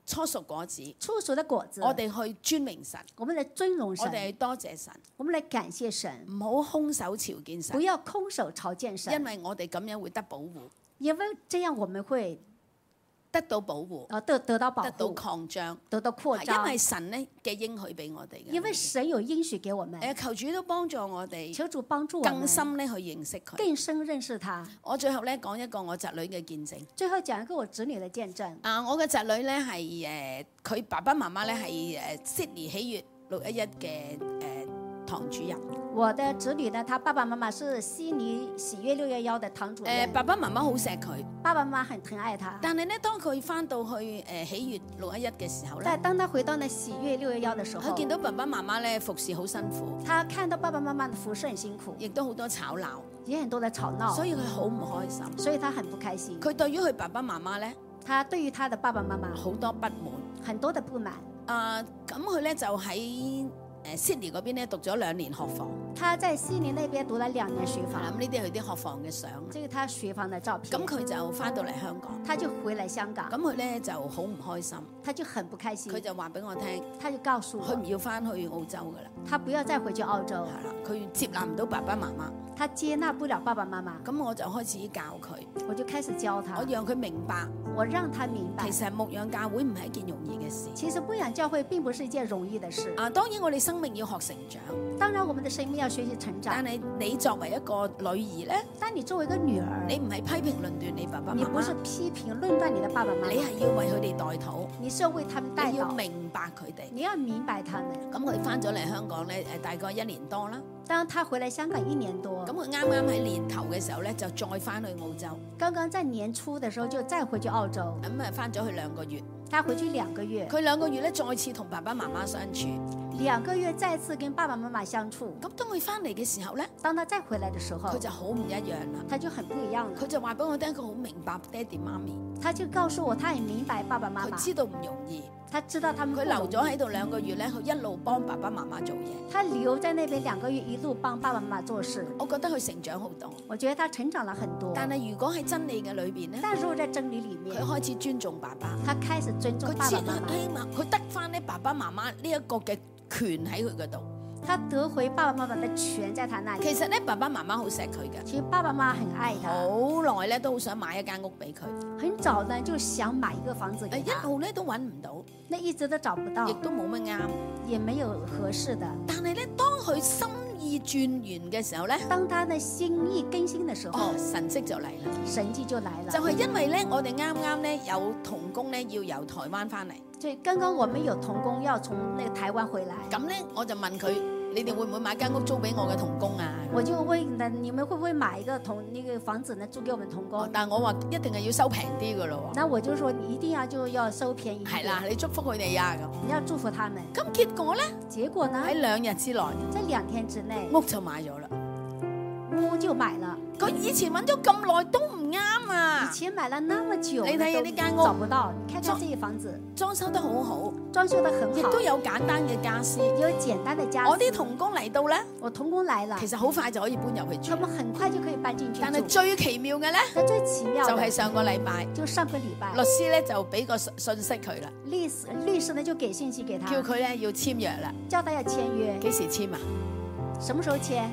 初熟果子， 初熟的果子， 我哋去尊榮神， 我們來尊榮我神， 哋去多謝神， 我們來感謝神， 唔好空手朝見神不，要空手朝見神， 因為我哋咁樣會得保護， 因為這樣我們會得到保護， 得到保得到護， 擴張， 得到擴因張， 為神咧嘅應許俾我哋嘅， 因為神有應許給我們， 求主都幫助我哋求主幫助我們更深咧去認識佢。 更深認識他。 我最後咧講一個我侄女嘅見證。 最後講一個我子女的見證。 我嘅侄女咧係佢爸爸媽媽咧係Sydney 喜悅611嘅堂主任。 我的子女呢，他爸爸媽媽是悉尼喜悅611的堂主任。 爸爸媽媽好錫佢， 爸爸媽媽很疼愛他。 但係咧，當佢翻到去喜悅611嘅時候咧， 但當他回到呢喜悅611的時候， 佢見到爸爸媽媽咧服侍好辛苦， 他看到爸爸媽媽的服侍很辛苦， 亦都好多吵鬧， 也很多的吵鬧， 所以佢好唔開心， 所以他很不開心。 佢對於佢爸爸媽媽咧， 他對於他的爸爸媽媽好多不滿， 很多的不滿。 咁佢咧就喺Sydney 嗰邊咧讀咗2年學房， 他在悉尼那邊讀了2年學房。 咁呢啲係佢啲學房嘅相， 這個他學房的照片。 咁佢就翻到嚟香港， 他就回來香港。 咁佢咧就好唔開心， 他就很不開心。 佢就話俾我聽， 他就告訴我， 佢唔要翻去澳洲噶啦， 他不要再回去澳洲。 係啦，佢接納唔到爸爸媽媽， 他接納不了爸爸媽媽。 咁我就開始教佢， 我就開始教他， 我讓佢明白， 我讓他明白， 其實牧養教會唔係一件容易嘅事。 其實牧養教會並不是一件容易的事。 當然我哋生命要學成長， 當然我們的生命要學習成長。 但係你作為一個女兒咧， 但你作為一個女兒， 你唔係批評論斷你爸爸媽媽， 你不是批評論斷你的爸爸媽媽， 你係要為佢哋代禱， 你是要為他們代禱， 你要明白佢哋， 你要明白他們。 咁佢翻咗嚟香港咧，大概1年多啦。 當他回來香港1年多， 咁佢啱啱喺年頭嘅時候咧，就再翻去澳洲。 剛剛在年初的時候就再回去澳洲。 咁翻咗去2個月。 他回去2個月。 佢2個月咧，再次同爸爸媽媽相處。 2個月再次跟爸爸媽媽相處。 咁當佢翻嚟嘅時候咧， 當他再回來嘅時候， 佢就好唔一樣啦。 他就很不一樣了。 佢就話俾我聽，佢好明白爹哋媽咪。 他就告訴我，他很明白爸爸媽媽。 佢知道唔容易。 他知道他們佢留咗喺度2個月咧，佢一路幫爸爸媽媽做嘢。 他留在那邊2個月，一路幫爸爸媽媽做事。 我覺得佢成長好多。 我覺得他成長了很多。 但係如果喺真理嘅裏邊咧， 但如果在真理裡面， 佢開始尊重爸爸， 他開始尊重爸爸媽媽。 佢得翻咧爸爸媽媽呢一個嘅權喺佢嗰度。 他得回爸爸媽媽的權在他那裡。 其實咧，爸爸媽媽好錫佢嘅。 其實爸爸媽媽很愛他。 好耐咧都好想買一間屋俾佢。 很早呢就想買一個房子給他。 一路咧都揾唔到。 那一直都找不到。 亦都冇乜啱。 也沒有合適的。 但係咧，當佢心意轉完嘅時候咧， 當他的心意更新嘅時候， 神蹟就嚟啦。 神蹟就來了。 就係因為咧，我哋啱啱咧有同工咧要由台灣翻嚟。 所以剛剛我們有同工要從那個台灣回來。 咁咧我就問佢：你哋會唔會買間屋租俾我嘅同工啊？ 我就問：你們會不會買一個那個房子呢租給我們同工？ 但係我話一定係要收平啲嘅咯。 那我就說你一定要收便宜。 係啦，你祝福佢哋啊咁。 你要祝福他們。 咁結果咧？ 結果呢？ 喺2日之內， 在2天之內， 屋就買咗啦。 屋就買了。 佢以前揾咗咁耐都唔啱啊！ 以前買了那麼久， 你睇下呢間屋找不到。你看看這個房子， 裝修得好好， 裝修得很好， 亦都有簡單嘅家私， 有簡單的家私。 我啲同工嚟到咧， 我同工來了， 其實好快就可以搬入去住。 他們很快就可以搬進去住。 但係最奇妙嘅咧， 最奇妙就係上個禮拜， 就上個禮拜， 律師咧就俾個信息佢啦。 律師呢就給信息給他， 叫佢咧要簽約啦。 叫他要簽約。 幾時簽啊？ 什麼時候簽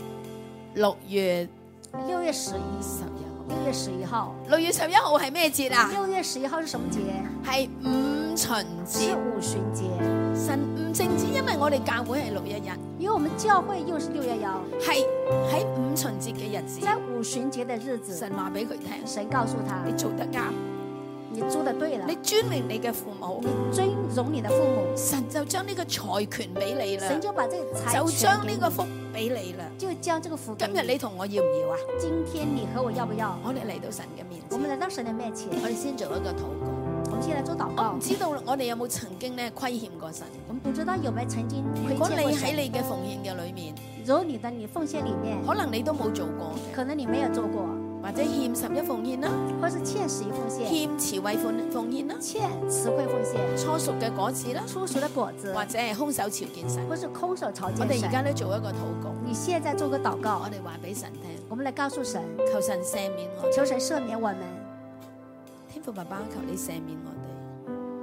？6月 11日。6月11號。 6月11號係咩節啊 ？6月11號是什麼節？ 係五旬節。 是五旬節。 神唔淨止，因為我哋教會係611， 因為我們教會又是611， 係喺五旬節嘅日子。 在五旬節的日子， 神話俾佢聽， 神告訴他， 你做得啱。 你做得對了， 你尊榮你嘅父母， 你尊榮你的父母， 神就將呢個財權俾你啦， 神就把這個財權就將呢個福俾你啦， 就將這個福給你。 今日你同我要唔要啊？ 今天你和我要不要？ 我哋嚟到神嘅面前， 我們來到神的面前， 我哋先做一個禱告。 我們先來做禱告。 我唔知道我哋有冇曾經咧虧欠過神？ 我們不知道有沒有曾經虧欠過神。 如果你喺你嘅奉獻嘅裏面， 如果你奉獻裏面， 可能你都冇做過， 可能你沒有做過。 或者欠11奉獻啦， 或是欠11奉獻， 欠慈惠奉獻啦， 欠慈惠奉獻， 初熟嘅果子啦， 初熟的果子， 或者係空手朝見神， 或是空手朝見神。 我哋而家都做一個禱告， 你現在做個禱告， 我哋話俾神聽， 我們來告訴神， 求神赦免我， 求神赦免我們。 天父爸爸，求你赦免我哋。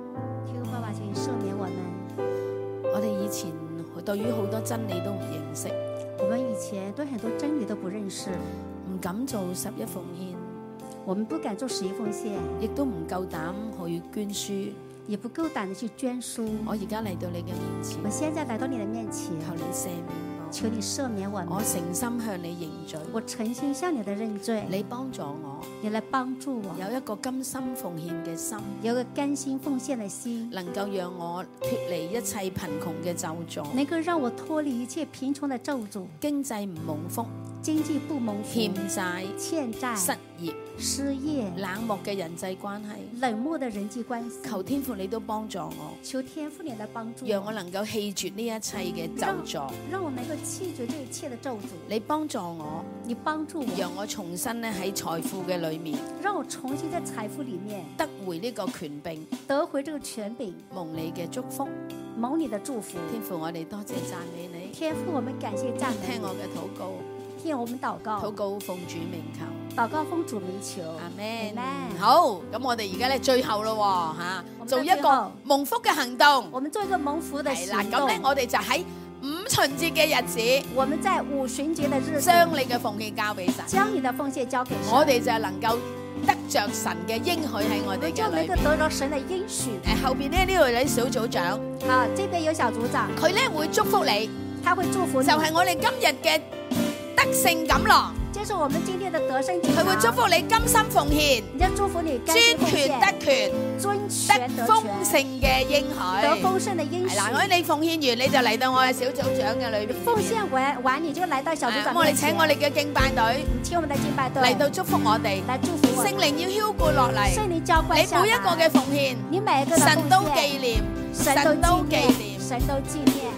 天父爸爸，請赦免我們。 我哋以前對於好多真理都唔認識， 我們以前對很多真理都不認識， 唔敢做十一奉獻， 我們不敢做11奉獻， 亦都唔夠膽去捐書。 也不夠膽的去捐書。 我而家嚟到你嘅面前， 我現在來到你的面前， 求你赦免我， 求你赦免我們。 我誠心向你認罪， 我誠心向你的認罪。 你幫助我， 你來幫助我， 有一個甘心奉獻嘅心， 有個甘心奉獻的心， 能夠讓我脫離一切貧窮嘅咒詛， 能夠讓我脫離一切貧窮的咒詛， 經濟唔蒙福， 經濟不蒙福， 欠債、 欠債、失業、 冷漠嘅人際關係、 冷漠的人際關係。 求天父你都幫助我， 求天父你來幫助我， 讓我能夠棄絕呢一切嘅咒詛， 讓我能夠棄絕這一切的咒詛。 你幫助我， 你幫助我， 讓我重新咧喺財富嘅裏面， 讓我重新在財富裡面得回呢個權柄， 得回這個權柄， 蒙你嘅祝福， 蒙你的祝福。 天父我哋多謝讚美你， 天父我們感謝讚美你， 聽我嘅禱告， 聽我們禱告， 禱告奉主名求。 禱告奉主名求， 阿們。 Amen 好，咁我哋而家咧最後咯吓，做一個蒙福嘅行動。 我們做一個蒙福的行動。 係啦，咁咧我哋就喺五旬節嘅日子， 我們在五旬節的日子， 將你嘅奉獻交俾神， 將你的奉獻交給神， 我哋就係能夠得着神嘅應許喺我哋嘅裏面。 就能夠得着神的應許。 後邊呢度有啲小組長， 啊，這邊有小組長， 佢咧會祝福你， 他會祝福你， 就係我哋今日嘅得勝錦囊。 就是我們今天的得勝錦囊。 佢會祝福你甘心奉獻， 人家祝福你甘心奉獻， 專權得權， 尊權得豐盛嘅應許， 得豐盛的應許。 係啦，我你奉獻完你就嚟到我嘅小組長嘅裏邊。 奉獻完你就來到小組長。 我哋請我哋嘅敬拜隊， 請我們的敬拜隊嚟到祝福我哋， 來祝福我。 聖靈要澆灌落嚟， 聖靈澆灌下來。 你每一個嘅奉獻， 你每一個的奉獻， 神都紀念，神都紀念， 神都紀念。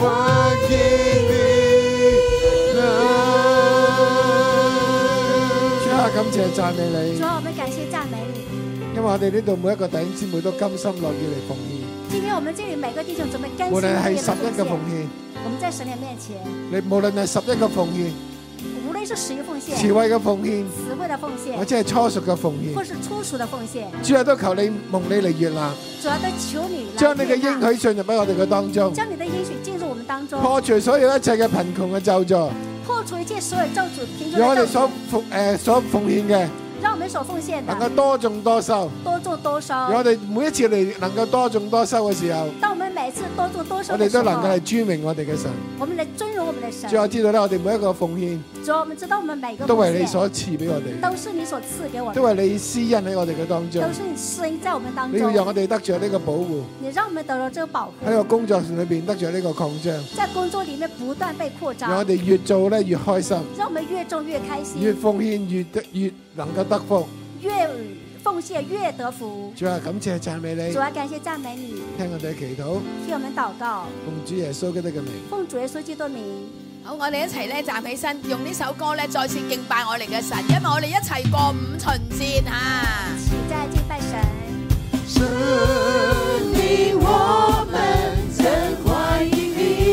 感謝讚美你， 主啊，我們感謝讚美你， 因為我哋呢度每一個弟兄姊妹都甘心樂意嚟奉獻。 今天我們這裡每個弟兄姊妹甘心樂意嚟奉獻。 無論係11個奉獻， 我們在神嘅面前， 你無論係11個奉獻， 無論是11奉獻， 慈惠嘅奉獻， 慈惠的奉獻， 或者係初熟嘅奉獻， 或是初熟的奉獻， 主啊，都求你蒙你嚟悅納， 主啊，都求你將你嘅應許進入喺我哋嘅當中， 將你的應許進入我們當中， 破除所有一切嘅貧窮嘅咒詛， 破除一切所有咒詛貧窮嘅咒詛， 讓我哋所奉獻嘅， 讓我們所奉獻的能夠多種多收， 多種多收。 讓我哋每一次嚟能夠多種多收嘅時候， 當我們每次多種多收我嘅時候， 哋都能夠係尊榮我哋嘅神。 我們嚟尊榮我們的神。 主啊，知道咧，我哋每一個奉獻， 主啊，我們知道我們每一個都係你所賜俾我哋， 都是你所賜給我們， 都係你施恩喺我哋嘅當中， 都是你施恩在我們當中。 你要讓我哋得着呢個保護， 你讓我們得到這個保護， 喺個工作裏邊得着呢個擴張， 在工作裡面不斷被擴張， 讓我哋越做咧越開心， 讓我們越做越開心， 越奉獻越能夠得福， 越奉獻越得福。 主啊，感謝讚美你， 主啊，感謝讚美你， 聽我哋嘅祈禱， 聽我們禱告， 奉主耶穌基督嘅名， 奉主耶穌基督名。 好，我哋一齊咧站起身，用呢首歌咧再次敬拜我哋嘅神，因為我哋一齊過五旬節嚇。 一起在敬拜神。 神靈，我們真歡迎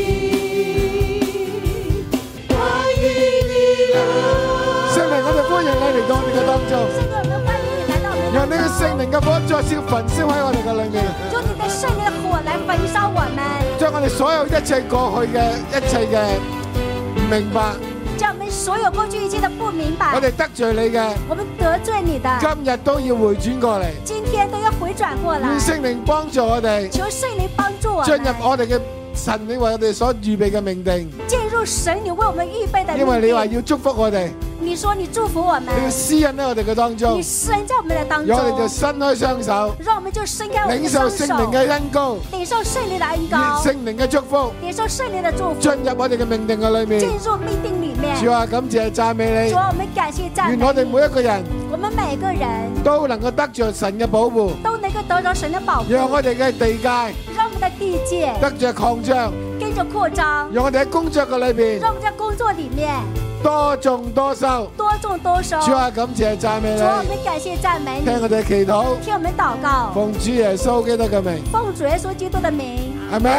你，歡迎你來。 聖靈，我哋歡迎你嚟到我哋嘅當中。 聖靈，我們歡迎你來到我們當中。 讓呢個聖靈嘅火再次焚燒喺我哋嘅裏面。 用你的聖靈的火來焚燒我們。 將我哋所有一切過去嘅一切嘅唔明白， 將我們所有過去一切的不明白， 我哋得罪你嘅， 我們得罪你的， 今日都要回轉過嚟。 今天都要回轉過來。 聖靈幫助我哋， 求聖靈幫助我們進入我哋嘅神你為我哋所預備嘅命定。 進入神你為我們預備的命定。 因為你話要祝福我哋， 你說你祝福我們， 你要施恩喺我哋嘅當中， 你施恩在我們的當中， 讓我哋就伸開雙手， 讓我們就伸開我們領的雙手， 受聖靈嘅恩膏， 領受聖靈的恩膏， 聖靈嘅祝福， 領受聖靈的祝福， 進入我哋嘅命定嘅裏面， 進入命定裏面。 主啊，感謝讚美你， 主啊，我們感謝讚美你。 願我哋每一個人， 我們每個人都能夠得着神嘅保護， 都能夠得着神的保護， 讓我哋嘅地界， 讓我們的地界得着擴張， 跟着擴張， 讓我哋喺工作嘅裏邊， 讓我們在工作裏面多種多收， 多種多收。 主啊，感謝讚美你， 主啊，我們感謝讚美你， 聽我哋祈禱， 聽我們禱告， 奉主耶穌基督嘅名， 奉主耶穌基督的名， 阿們。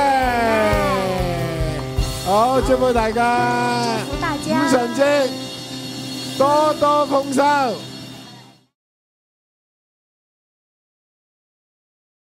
好，祝福大家， 祝福大家， 五旬節多多豐收。